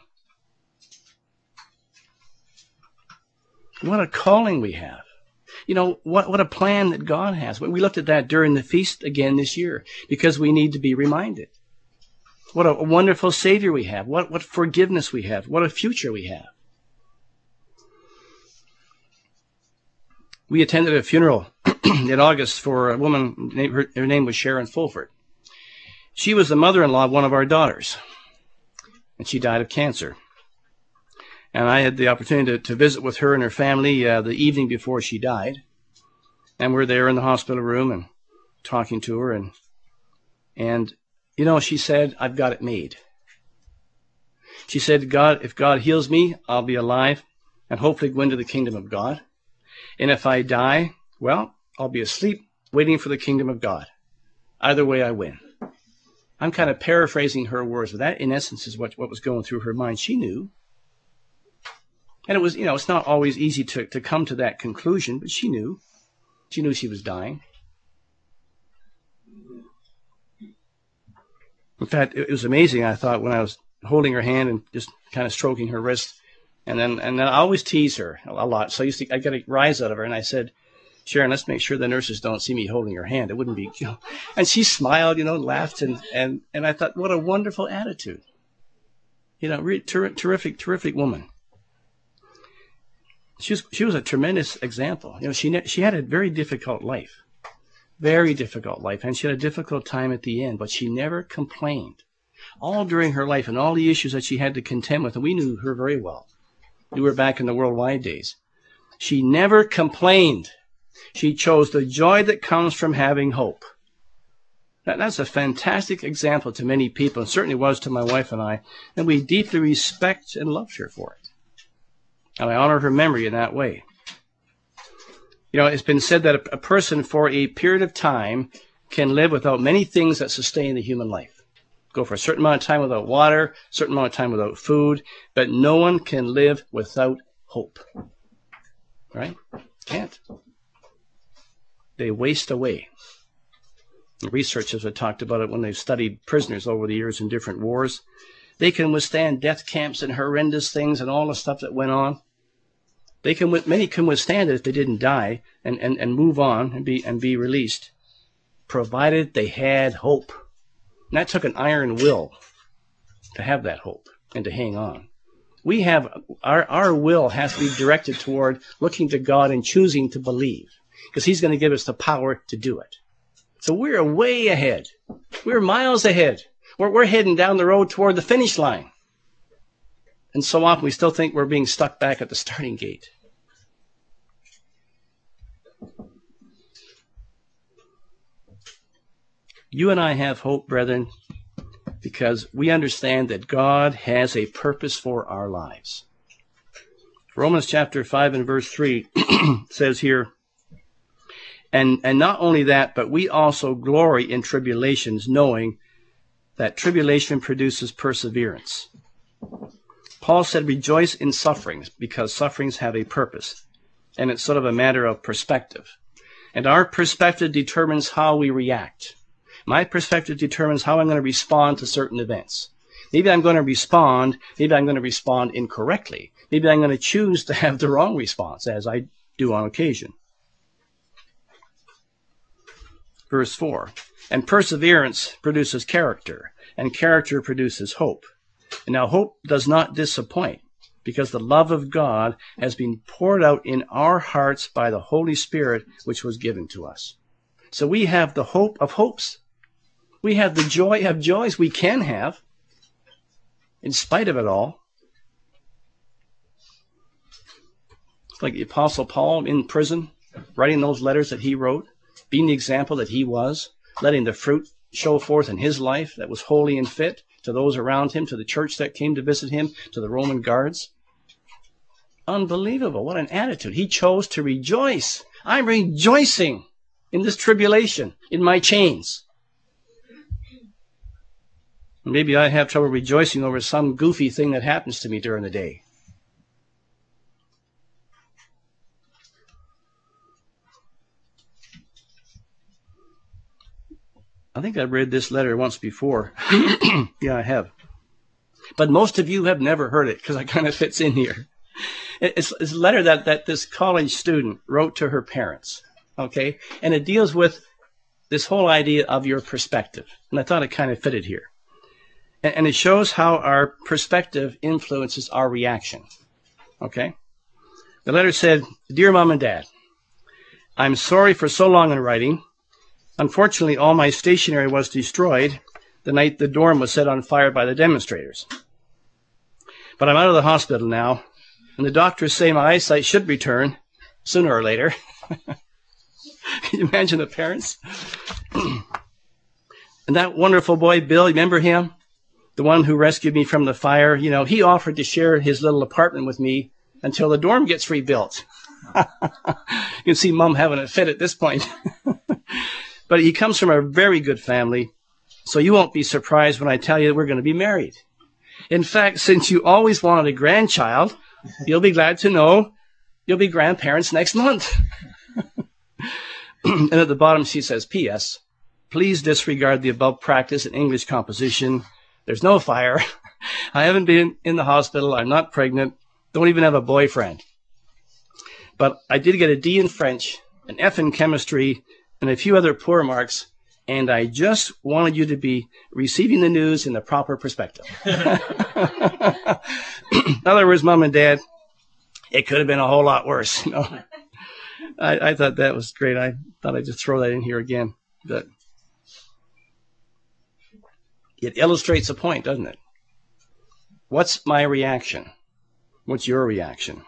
What a calling we have. You know, what a plan that God has. We looked at that during the feast again this year because we need to be reminded. What a wonderful Savior we have. What forgiveness we have. What a future we have. We attended a funeral in August for a woman. Her name was Sharon Fulford. She was the mother-in-law of one of our daughters, and she died of cancer. And I had the opportunity to visit with her and her family the evening before she died. And we're there in the hospital room and talking to her. And you know, she said, I've got it made. She said, God, if God heals me, I'll be alive and hopefully go into the kingdom of God. And if I die, well, I'll be asleep waiting for the kingdom of God. Either way, I win. I'm kind of paraphrasing her words, but that, in essence, is what was going through her mind. She knew. And it was, you know, it's not always easy to come to that conclusion, but she knew. She knew she was dying. In fact, it was amazing, I thought, when I was holding her hand and just kind of stroking her wrist. And then I always tease her a lot. So I got a rise out of her, and I said, Sharon, let's make sure the nurses don't see me holding her hand. It wouldn't be, you know. And she smiled, you know, laughed, and I thought, what a wonderful attitude. You know, really terrific woman. She was a tremendous example. You know, she had a very difficult life. Very difficult life, and she had a difficult time at the end, but she never complained. All during her life and all the issues that she had to contend with, and we knew her very well. We were back in the worldwide days. She never complained. She chose the joy that comes from having hope. That's a fantastic example to many people, and certainly was to my wife and I, and we deeply respect and love her for it. And I honor her memory in that way. You know, it's been said that a person for a period of time can live without many things that sustain the human life. Go for a certain amount of time without water, a certain amount of time without food, but no one can live without hope. Right? Can't. They waste away. The researchers have talked about it when they've studied prisoners over the years in different wars. They can withstand death camps and horrendous things and all the stuff that went on. Many can withstand it if they didn't die and move on and be released, provided they had hope. And that took an iron will to have that hope and to hang on. We have our will has to be directed toward looking to God and choosing to believe, because He's going to give us the power to do it. So we're way ahead. We're miles ahead. We're heading down the road toward the finish line. And so often we still think we're being stuck back at the starting gate. You and I have hope, brethren, because we understand that God has a purpose for our lives. Romans chapter 5 and verse 3 says here, and not only that, but we also glory in tribulations, knowing that tribulation produces perseverance. Paul said, rejoice in sufferings, because sufferings have a purpose. And it's sort of a matter of perspective. And our perspective determines how we react. My perspective determines how I'm going to respond to certain events. Maybe I'm going to respond, maybe I'm going to respond incorrectly. Maybe I'm going to choose to have the wrong response, as I do on occasion. Verse 4, and perseverance produces character, and character produces hope. And now hope does not disappoint, because the love of God has been poured out in our hearts by the Holy Spirit, which was given to us. So we have the hope of hopes. We have the joy of joys we can have, in spite of it all. It's like the Apostle Paul in prison, writing those letters that he wrote, being the example that he was, letting the fruit show forth in his life that was holy and fit to those around him, to the church that came to visit him, to the Roman guards. Unbelievable. What an attitude. He chose to rejoice. I'm rejoicing in this tribulation, in my chains. Maybe I have trouble rejoicing over some goofy thing that happens to me during the day. I think I've read this letter once before. Yeah, I have. But most of you have never heard it because it kind of fits in here. It's a letter that this college student wrote to her parents. Okay? And it deals with this whole idea of your perspective. And I thought it kind of fitted here. And it shows how our perspective influences our reaction. Okay? The letter said, Dear Mom and Dad, I'm sorry for so long in writing. Unfortunately, all my stationery was destroyed the night the dorm was set on fire by the demonstrators. But I'm out of the hospital now, and the doctors say my eyesight should return sooner or later. Can you imagine the parents? And that wonderful boy, Bill, remember him? The one who rescued me from the fire? You know, he offered to share his little apartment with me until the dorm gets rebuilt. You can see Mom having a fit at this point. But he comes from a very good family, so you won't be surprised when I tell you that we're going to be married. In fact, since you always wanted a grandchild, you'll be glad to know you'll be grandparents next month. And at the bottom she says, P.S. Please disregard the above practice in English composition. There's no fire. I haven't been in the hospital. I'm not pregnant. Don't even have a boyfriend. But I did get a D in French, an F in chemistry, and a few other poor marks, and I just wanted you to be receiving the news in the proper perspective. In other words, Mom and Dad, it could have been a whole lot worse. You know? I thought that was great. I thought I'd just throw that in here again. But it illustrates a point, doesn't it? What's my reaction? What's your reaction?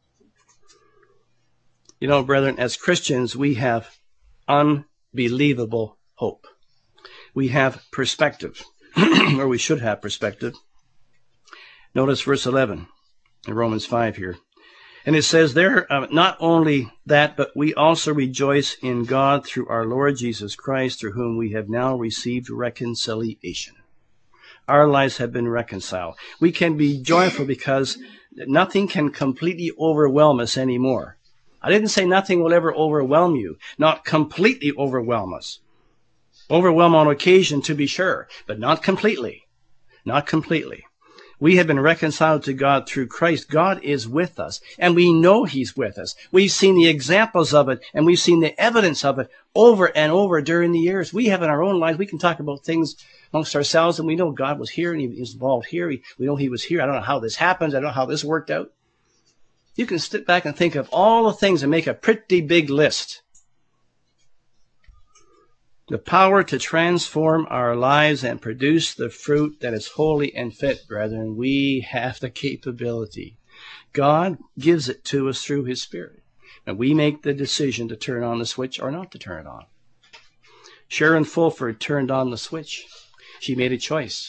You know, brethren, as Christians, we have unbelievable hope. We have perspective, or we should have perspective. Notice verse 11 in Romans 5 here. And it says there, not only that, but we also rejoice in God through our Lord Jesus Christ, through whom we have now received reconciliation. Our lives have been reconciled. We can be joyful because nothing can completely overwhelm us anymore. I didn't say nothing will ever overwhelm you, not completely overwhelm us. Overwhelm on occasion, to be sure, but not completely. Not completely. We have been reconciled to God through Christ. God is with us, and we know He's with us. We've seen the examples of it, and we've seen the evidence of it over and over during the years. We have in our own lives, we can talk about things amongst ourselves, and we know God was here, and He was involved here. We know He was here. I don't know how this happens. I don't know how this worked out. You can sit back and think of all the things and make a pretty big list. The power to transform our lives and produce the fruit that is holy and fit, brethren. We have the capability. God gives it to us through His Spirit. And we make the decision to turn on the switch or not to turn it on. Sharon Fulford turned on the switch. She made a choice.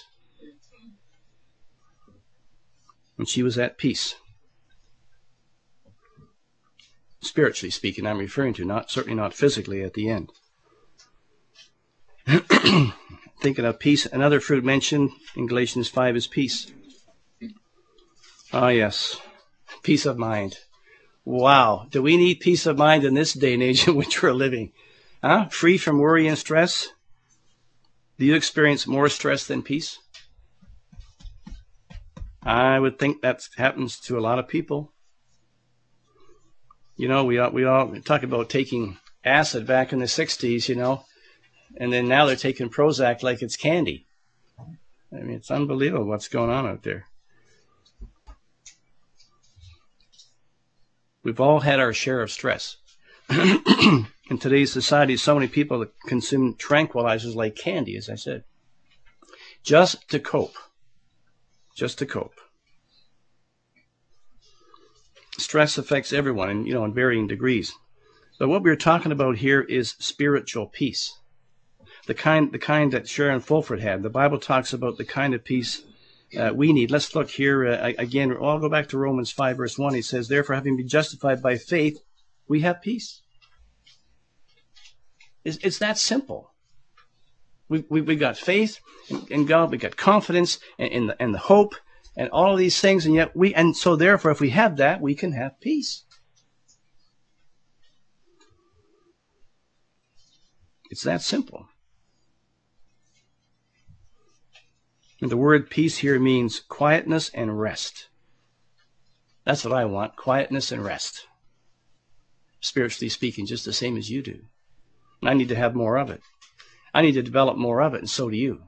And she was at peace. Spiritually speaking, I'm referring to, certainly not physically at the end. Thinking of peace, another fruit mentioned in Galatians 5 is peace. Ah, yes. Peace of mind. Wow. Do we need peace of mind in this day and age in which we're living? Huh? Free from worry and stress? Do you experience more stress than peace? I would think that happens to a lot of people. You know, we all talk about taking acid back in the 60s, you know, and then now they're taking Prozac like it's candy. I mean, it's unbelievable what's going on out there. We've all had our share of stress. In today's society, so many people consume tranquilizers like candy, as I said, just to cope. Just to cope. Stress affects everyone, and in varying degrees. But what we're talking about here is spiritual peace, the kind that Sharon Fulford had. The Bible talks about the kind of peace we need. Let's look here again. I'll go back to Romans 5, verse 1. He says, "Therefore, having been justified by faith, we have peace." It's that simple. We've got faith in God. We've got confidence in the hope and all of these things, and so therefore, if we have that, we can have peace. It's that simple. And the word peace here means quietness and rest. That's what I want, quietness and rest. Spiritually speaking, just the same as you do. And I need to have more of it. I need to develop more of it, and so do you.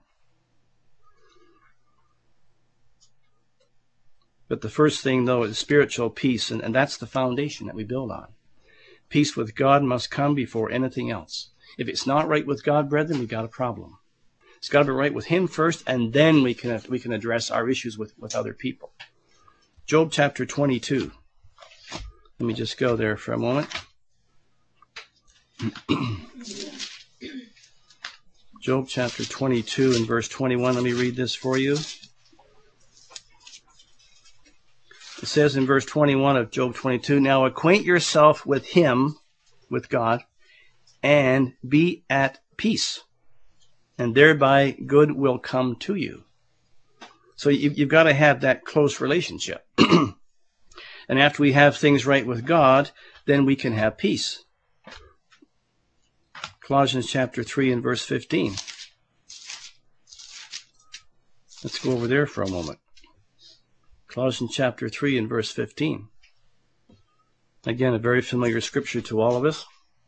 But the first thing, though, is spiritual peace, and that's the foundation that we build on. Peace with God must come before anything else. If it's not right with God, brethren, we've got a problem. It's got to be right with Him first, and then we can address our issues with other people. Job chapter 22. Let me just go there for a moment. Job chapter 22 and verse 21. Let me read this for you. It says in verse 21 of Job 22, "Now acquaint yourself with Him," with God, "and be at peace, and thereby good will come to you." So you've got to have that close relationship. And after we have things right with God, then we can have peace. Colossians chapter 3 and verse 15. Let's go over there for a moment. Colossians chapter 3 and verse 15. Again, a very familiar scripture to all of us.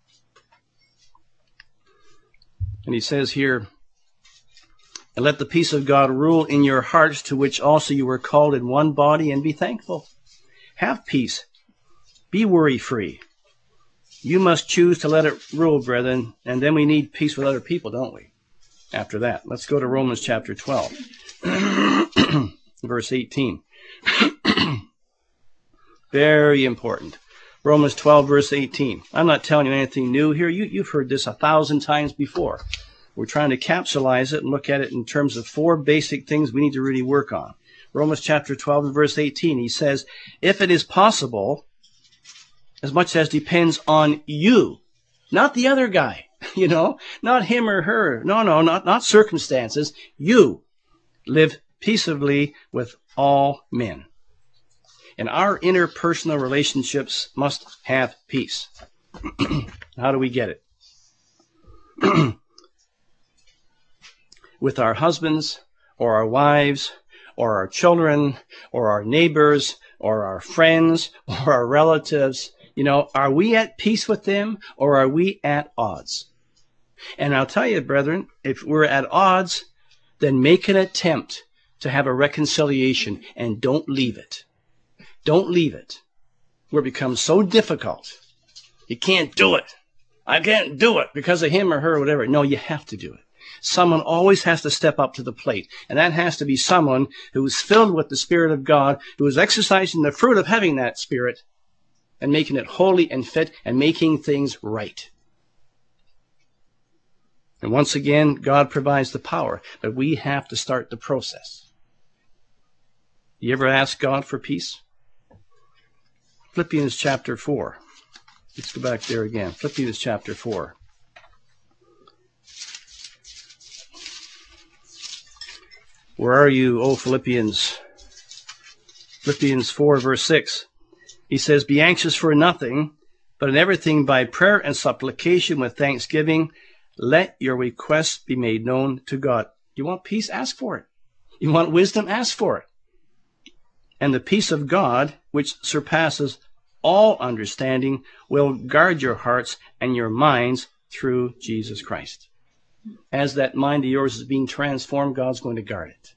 And he says here, "And let the peace of God rule in your hearts, to which also you were called in one body, and be thankful." Have peace. Be worry-free. You must choose to let it rule, brethren, and then we need peace with other people, don't we? After that, let's go to Romans chapter 12, verse 18. Very important. Romans 12, verse 18. I'm not telling you anything new here. You've heard this 1,000 times before. We're trying to capsulize it and look at it in terms of 4 basic things we need to really work on. Romans chapter 12 and verse 18, he says, "If it is possible, as much as depends on you," not the other guy, not him or her. No, not circumstances. You live peaceably with all men. And our interpersonal relationships must have peace. How do we get it? With our husbands, or our wives, or our children, or our neighbors, or our friends, or our relatives. Are we at peace with them, or are we at odds? And I'll tell you, brethren, if we're at odds, then make an attempt to have a reconciliation, and don't leave it. Don't leave it where it becomes so difficult. You can't do it. I can't do it because of him or her or whatever. No, you have to do it. Someone always has to step up to the plate. And that has to be someone who is filled with the Spirit of God, who is exercising the fruit of having that Spirit and making it holy and fit and making things right. And once again, God provides the power, but we have to start the process. You ever ask God for peace? Philippians chapter 4. Let's go back there again. Philippians chapter 4. Where are you, O Philippians? Philippians 4, verse 6. He says, be anxious for nothing, but in everything by prayer and supplication with thanksgiving, let your requests be made known to God. You want peace? Ask for it. You want wisdom? Ask for it. And the peace of God, which surpasses all understanding, will guard your hearts and your minds through Jesus Christ. As that mind of yours is being transformed, God's going to guard it.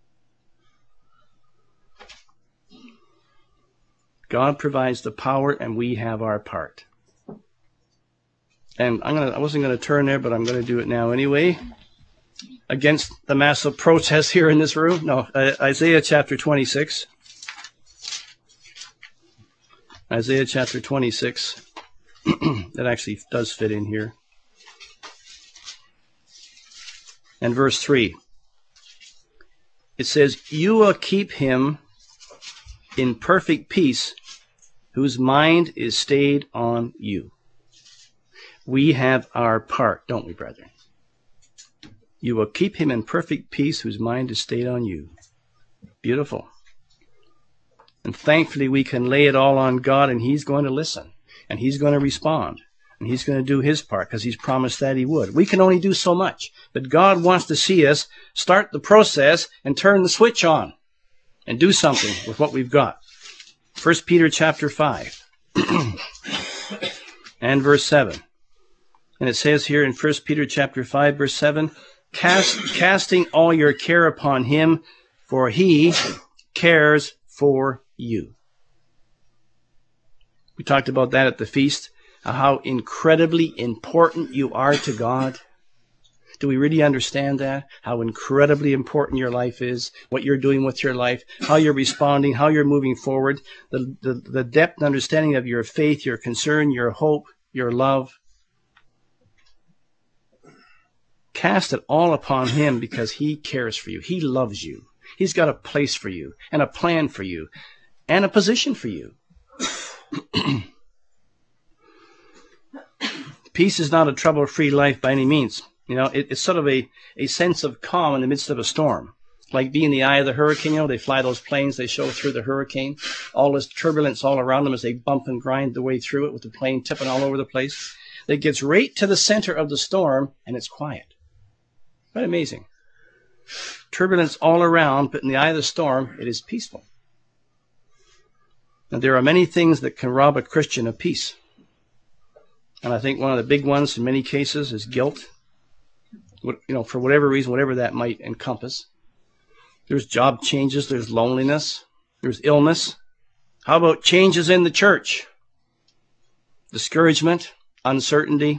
God provides the power, and we have our part. And I wasn't going to turn there, but I'm going to do it now anyway. Against the massive protest here in this room. No, Isaiah chapter 26. Isaiah chapter 26. That actually does fit in here. And verse 3. It says, you will keep him in perfect peace, whose mind is stayed on you. We have our part, don't we, brethren? You will keep him in perfect peace, whose mind is stayed on you. Beautiful. And thankfully, we can lay it all on God, and he's going to listen, and he's going to respond, and he's going to do his part, because he's promised that he would. We can only do so much, but God wants to see us start the process and turn the switch on and do something with what we've got. 1 Peter chapter 5 and verse 7. And it says here in 1 Peter chapter 5, verse 7, casting all your care upon him, for he cares for you. We talked about that at the feast, how incredibly important you are to God. Do we really understand that? How incredibly important your life is, what you're doing with your life, how you're responding, how you're moving forward, the depth and understanding of your faith, your concern, your hope, your love. Cast it all upon him because he cares for you. He loves you. He's got a place for you and a plan for you and a position for you. Peace is not a trouble-free life by any means. You know, it's sort of a sense of calm in the midst of a storm. Like being in the eye of the hurricane, you know, they fly those planes, they show through the hurricane. All this turbulence all around them as they bump and grind the way through it with the plane tipping all over the place. It gets right to the center of the storm, and it's quiet. Quite amazing. Turbulence all around, but in the eye of the storm, it is peaceful. And there are many things that can rob a Christian of peace. And I think one of the big ones in many cases is guilt. You know, for whatever reason, whatever that might encompass. There's job changes, there's loneliness, there's illness. How about changes in the church? Discouragement, uncertainty.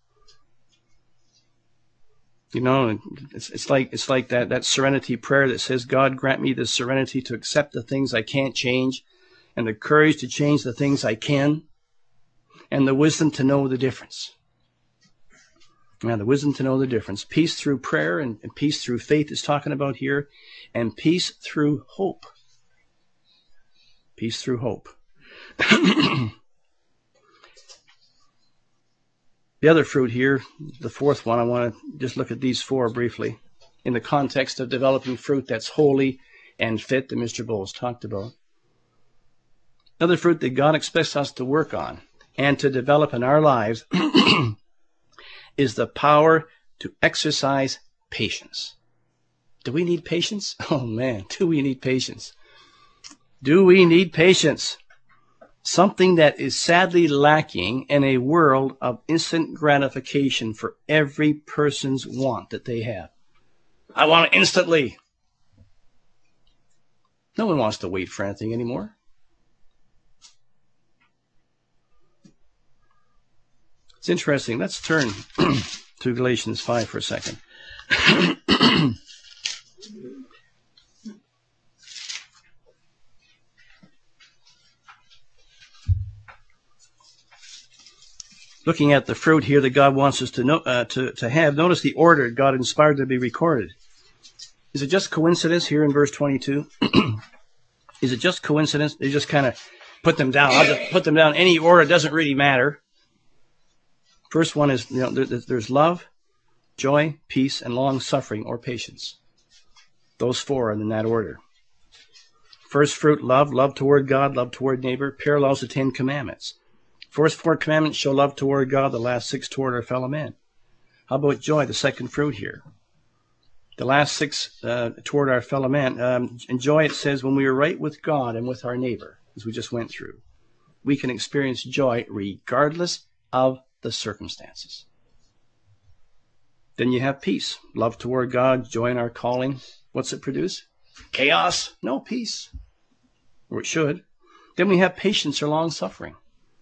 You know, it's like that serenity prayer that says, God, grant me the serenity to accept the things I can't change, and the courage to change the things I can, and the wisdom to know the difference. Now, the wisdom to know the difference. Peace through prayer and peace through faith is talking about here, and peace through hope. Peace through hope. The other fruit here, the fourth one, I want to just look at these four briefly in the context of developing fruit that's holy and fit that Mr. Bowles talked about. Another fruit that God expects us to work on and to develop in our lives is the power to exercise patience. Do we need patience? Oh man, do we need patience? Do we need patience? Something that is sadly lacking in a world of instant gratification for every person's want that they have. I want it instantly. No one wants to wait for anything anymore. It's interesting. Let's turn to Galatians 5 for a second. Looking at the fruit here that God wants us to know, to have, notice the order God inspired to be recorded. Is it just coincidence here in verse 22? Is it just coincidence? They just kind of put them down. I'll just put them down any order. It doesn't really matter. First one is, there's love, joy, peace, and long-suffering or patience. Those four are in that order. First fruit, love toward God, love toward neighbor, parallels the 10 Commandments. First 4 commandments show love toward God, the last 6 toward our fellow men. How about joy, the second fruit here? The last 6 toward our fellow man. In joy, it says, when we are right with God and with our neighbor, as we just went through, we can experience joy regardless of the circumstances. Then you have peace, love toward God, joy in our calling. What's it produce? Chaos? No, peace. Or it should. Then we have patience or long suffering.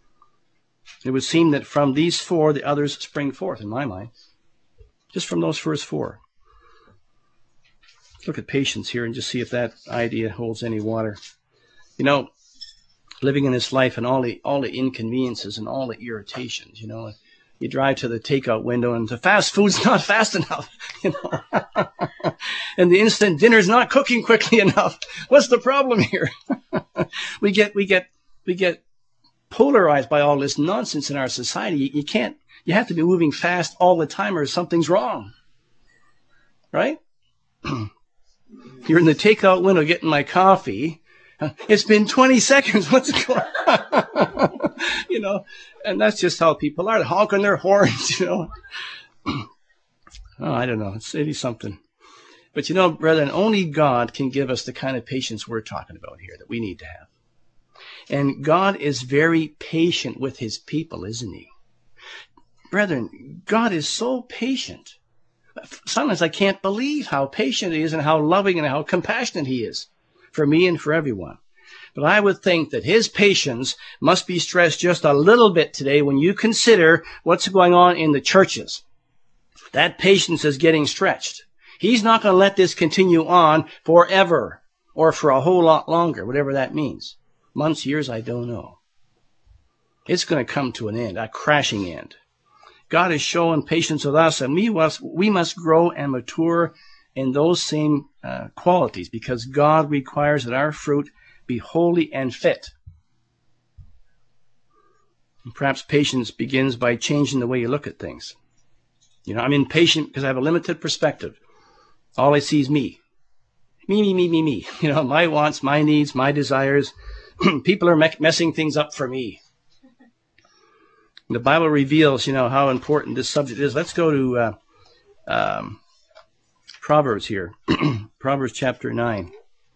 It would seem that from these 4, the others spring forth, in my mind. Just from those first 4. Let's look at patience here and just see if that idea holds any water. You know, living in this life and all the inconveniences and all the irritations, you know. You drive to the takeout window and the fast food's not fast enough, you know. And the instant dinner's not cooking quickly enough. What's the problem here? We get polarized by all this nonsense in our society. You have to be moving fast all the time or something's wrong. Right? You're in the takeout window getting my coffee. It's been 20 seconds. What's going on? You know, and that's just how people are. They're honking their horns, you know. Oh, I don't know. It's maybe something. But you know, brethren, only God can give us the kind of patience we're talking about here that we need to have. And God is very patient with his people, isn't he? Brethren, God is so patient. Sometimes I can't believe how patient he is and how loving and how compassionate he is for me and for everyone. But I would think that his patience must be stressed just a little bit today when you consider what's going on in the churches. That patience is getting stretched. He's not going to let this continue on forever or for a whole lot longer, whatever that means. Months, years, I don't know. It's going to come to an end, a crashing end. God is showing patience with us, and we must grow and mature in those same qualities, because God requires that our fruit be holy and fit. And perhaps patience begins by changing the way you look at things. You know, I'm impatient because I have a limited perspective. All I see is me. Me. You know, my wants, my needs, my desires. People are messing things up for me. The Bible reveals, you know, how important this subject is. Let's go to Proverbs here. Proverbs chapter 9.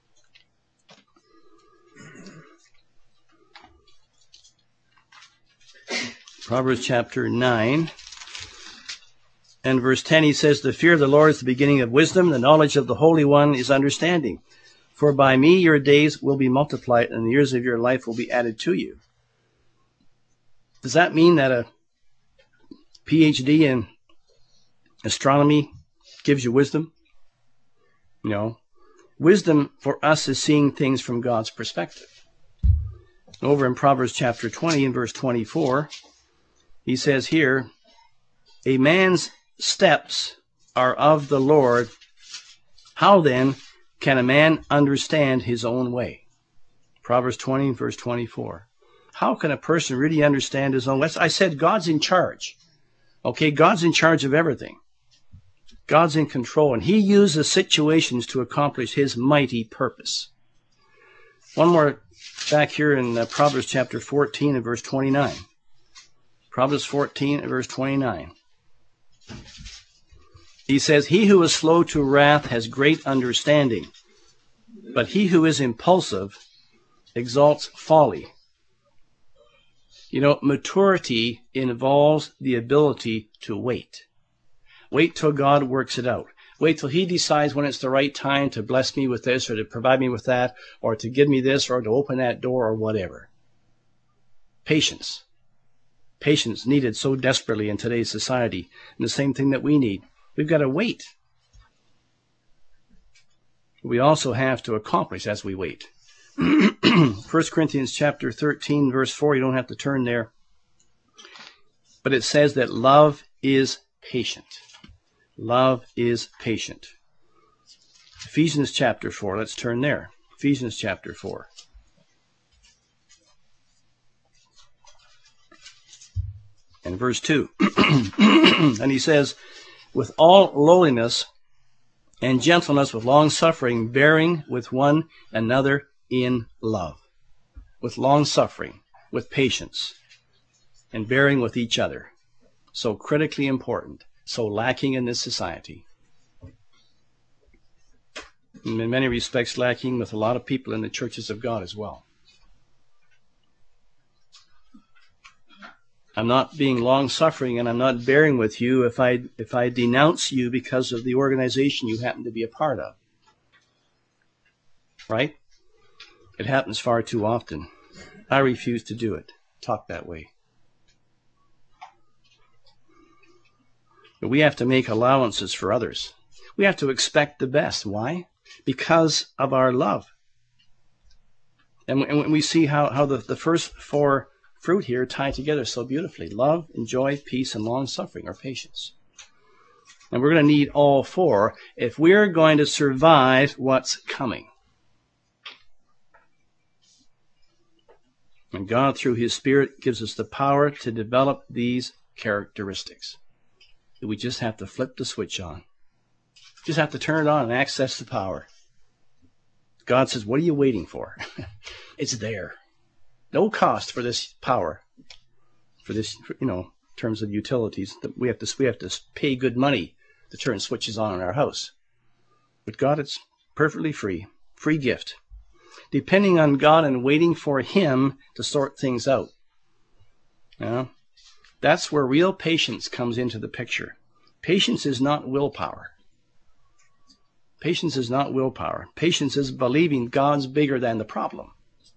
Proverbs chapter 9. And verse 10, he says, the fear of the Lord is the beginning of wisdom. The knowledge of the Holy One is understanding. For by me your days will be multiplied, and the years of your life will be added to you. Does that mean that a PhD in astronomy gives you wisdom? No. Wisdom for us is seeing things from God's perspective. Over in Proverbs chapter 20 and verse 24, he says here, a man's steps are of the Lord. How then can a man understand his own way? Proverbs 20 verse 24. How can a person really understand his own way? I said God's in charge. Okay, God's in charge of everything. God's in control, and he uses situations to accomplish his mighty purpose. One more back here in Proverbs chapter 14 and verse 29. Proverbs 14 and verse 29. He says, he who is slow to wrath has great understanding, but he who is impulsive exalts folly. You know, maturity involves the ability to wait. Wait till God works it out. Wait till he decides when it's the right time to bless me with this or to provide me with that or to give me this or to open that door or whatever. Patience. Patience needed so desperately in today's society. And the same thing that we need. We've got to wait. We also have to accomplish as we wait. 1 Corinthians chapter 13, verse 4, you don't have to turn there. But it says that love is patient. Love is patient. Ephesians chapter 4, let's turn there. Ephesians chapter 4. And verse 2. And he says, with all lowliness and gentleness, with long suffering, bearing with one another in love. With long suffering, with patience, and bearing with each other. So critically important, so lacking in this society. And in many respects lacking with a lot of people in the churches of God as well. I'm not being long-suffering and I'm not bearing with you if I denounce you because of the organization you happen to be a part of. Right? It happens far too often. I refuse to do it. Talk that way. But we have to make allowances for others. We have to expect the best. Why? Because of our love. And we see how the first four fruit here tie together so beautifully. Love and joy, peace, and long-suffering, or patience. And we're going to need all four if we're going to survive what's coming. And God, through His Spirit, gives us the power to develop these characteristics. We just have to flip the switch on. Just have to turn it on and access the power. God says, what are you waiting for? It's there. No cost for this power. For this, in terms of utilities. We have to pay good money to turn switches on in our house. But God, it's perfectly free. Free gift. Depending on God and waiting for Him to sort things out. That's where real patience comes into the picture. Patience is not willpower. Patience is not willpower. Patience is believing God's bigger than the problem.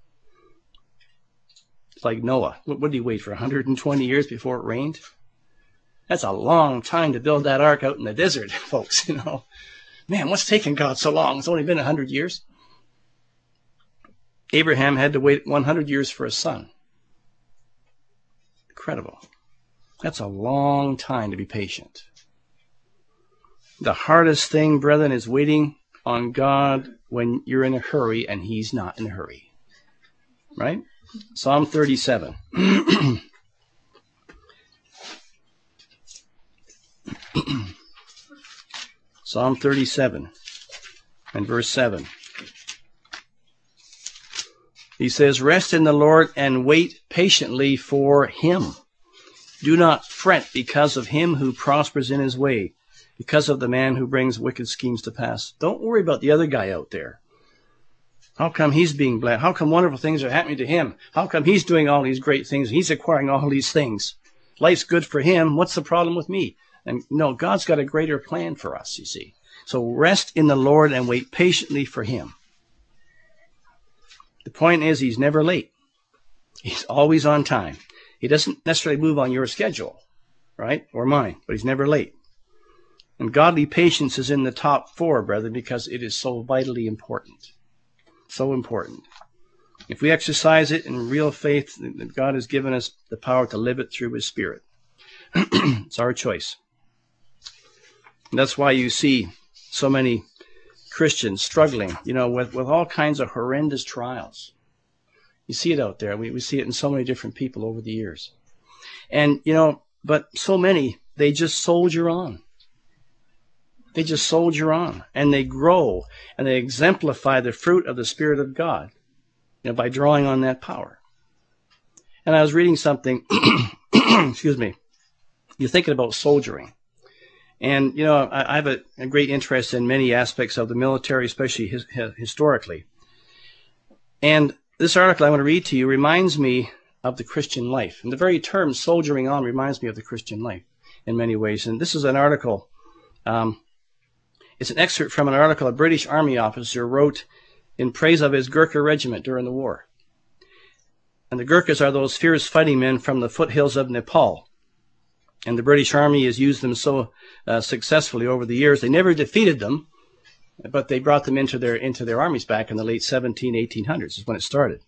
It's like Noah. What did he wait for, 120 years before it rained? That's a long time to build that ark out in the desert, folks. Man, what's taking God so long? It's only been 100 years. Abraham had to wait 100 years for a son. Incredible. That's a long time to be patient. The hardest thing, brethren, is waiting on God when you're in a hurry and He's not in a hurry. Right? Psalm 37. Psalm 37 and verse 7. He says, rest in the Lord and wait patiently for Him. Do not fret because of him who prospers in his way, because of the man who brings wicked schemes to pass. Don't worry about the other guy out there. How come he's being blessed? How come wonderful things are happening to him? How come he's doing all these great things? He's acquiring all these things. Life's good for him. What's the problem with me? And no, God's got a greater plan for us, you see. So rest in the Lord and wait patiently for Him. The point is, He's never late. He's always on time. He doesn't necessarily move on your schedule, right? Or mine, but He's never late. And godly patience is in the top 4, brethren, because it is so vitally important. So important. If we exercise it in real faith, that God has given us the power to live it through His Spirit. It's our choice. And that's why you see so many Christians struggling, with all kinds of horrendous trials. You see it out there. We see it in so many different people over the years. And, but so many, they just soldier on. They just soldier on. And they grow. And they exemplify the fruit of the Spirit of God, by drawing on that power. And I was reading something, excuse me, you're thinking about soldiering. And, I have a great interest in many aspects of the military, especially historically. And this article I want to read to you reminds me of the Christian life. And the very term soldiering on reminds me of the Christian life in many ways. And this is an article, it's an excerpt from an article a British Army officer wrote in praise of his Gurkha regiment during the war. And the Gurkhas are those fierce fighting men from the foothills of Nepal. And the British Army has used them so successfully over the years. They never defeated them, but they brought them into their armies back in the late 1800s is when it started.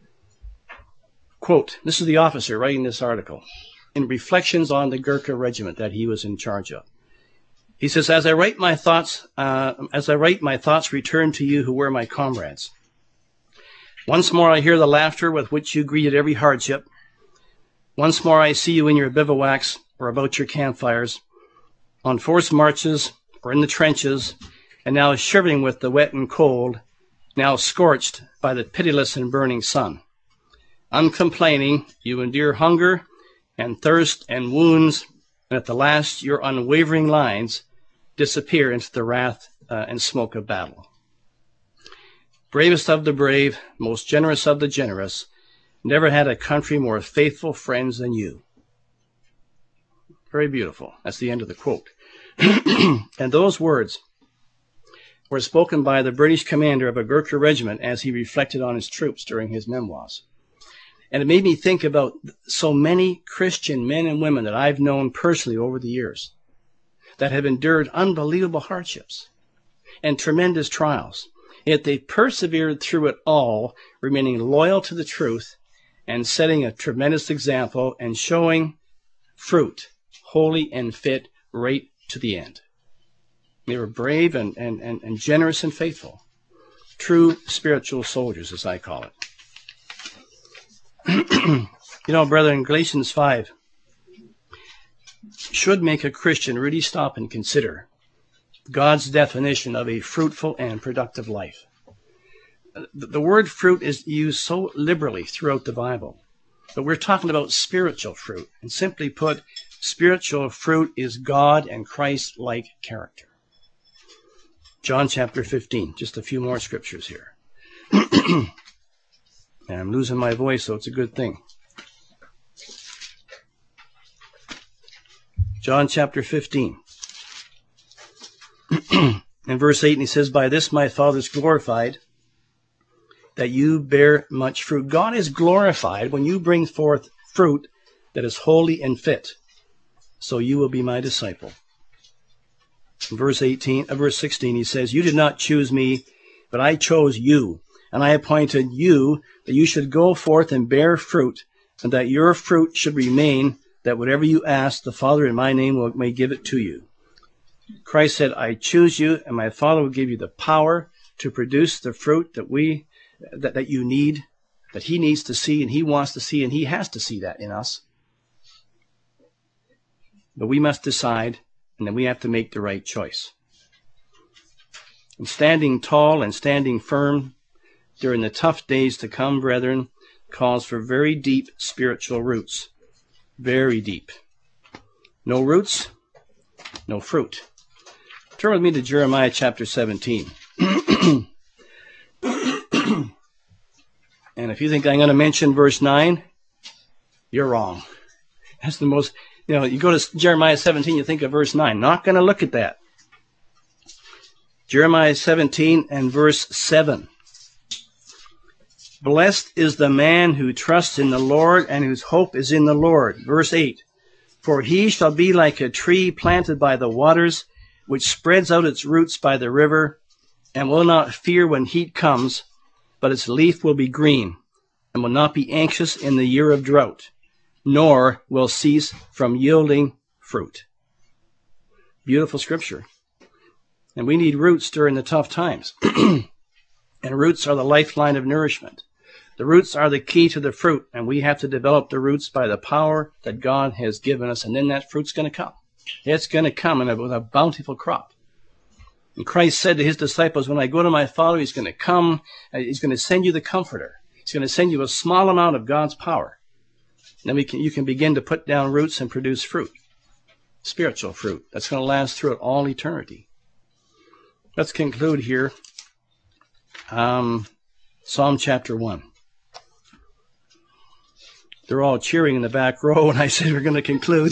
Quote, this is the officer writing this article in reflections on the Gurkha regiment that he was in charge of. He says, as I write my thoughts return to you who were my comrades. Once more I hear the laughter with which you greeted every hardship. Once more I see you in your bivouacs or about your campfires, on forced marches or in the trenches, and now shivering with the wet and cold, now scorched by the pitiless and burning sun. Uncomplaining, you endure hunger and thirst and wounds, and at the last your unwavering lines disappear into the wrath and smoke of battle. Bravest of the brave, most generous of the generous, never had a country more faithful friends than you. Very beautiful. That's the end of the quote. And those words were spoken by the British commander of a Gurkha regiment as he reflected on his troops during his memoirs. And it made me think about so many Christian men and women that I've known personally over the years that have endured unbelievable hardships and tremendous trials. Yet they persevered through it all, remaining loyal to the truth and setting a tremendous example and showing fruit, holy and fit, right to the end. They were brave and generous and faithful. True spiritual soldiers, as I call it. You know, brethren, Galatians 5 should make a Christian really stop and consider God's definition of a fruitful and productive life. The word fruit is used so liberally throughout the Bible, but we're talking about spiritual fruit. And simply put, spiritual fruit is God and Christ-like character. John chapter 15, just a few more scriptures here. And I'm losing my voice, so it's a good thing. John chapter 15. In verse 8, and he says, by this my Father is glorified, that you bear much fruit. God is glorified when you bring forth fruit that is holy and fit. So you will be my disciple. In verse 16, he says, you did not choose me, but I chose you, and I appointed you that you should go forth and bear fruit, and that your fruit should remain, that whatever you ask, the Father in my name may give it to you. Christ said, I choose you, and my Father will give you the power to produce the fruit that you need, that he needs to see, and he wants to see, and he has to see that in us. But we must decide, and then we have to make the right choice. And standing tall and standing firm during the tough days to come, brethren, calls for very deep spiritual roots. Very deep. No roots, no fruit. Turn with me to Jeremiah chapter 17. And if you think I'm going to mention verse 9, you're wrong. That's the most, you go to Jeremiah 17, you think of verse 9. Not going to look at that. Jeremiah 17 and verse 7. Blessed is the man who trusts in the Lord and whose hope is in the Lord. Verse 8. For he shall be like a tree planted by the waters, which spreads out its roots by the river, and will not fear when heat comes, but its leaf will be green, and will not be anxious in the year of drought, nor will cease from yielding fruit. Beautiful scripture. And we need roots during the tough times. And roots are the lifeline of nourishment. The roots are the key to the fruit, and we have to develop the roots by the power that God has given us, and then that fruit's going to come. It's going to come with a bountiful crop. And Christ said to his disciples, when I go to my Father, he's going to come, he's going to send you the Comforter. He's going to send you a small amount of God's power. And then you can begin to put down roots and produce fruit. Spiritual fruit. That's going to last throughout all eternity. Let's conclude here. Psalm chapter 1. They're all cheering in the back row when I said we're going to conclude.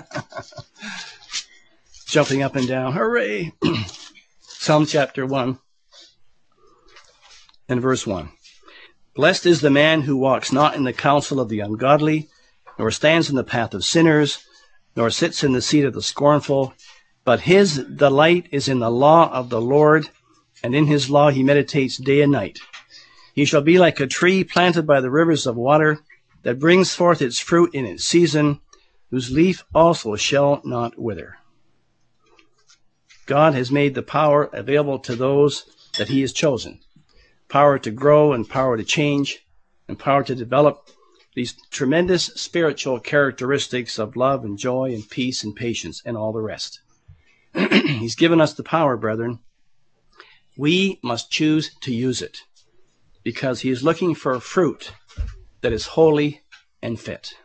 Jumping up and down. Hooray! Psalm chapter 1 and verse 1. Blessed is the man who walks not in the counsel of the ungodly, nor stands in the path of sinners, nor sits in the seat of the scornful, but his delight is in the law of the Lord, and in his law he meditates day and night. He shall be like a tree planted by the rivers of water, that brings forth its fruit in its season, whose leaf also shall not wither. God has made the power available to those that he has chosen. Power to grow and power to change and power to develop these tremendous spiritual characteristics of love and joy and peace and patience and all the rest. He's given us the power, brethren. We must choose to use it because he is looking for a fruit that is holy and fit.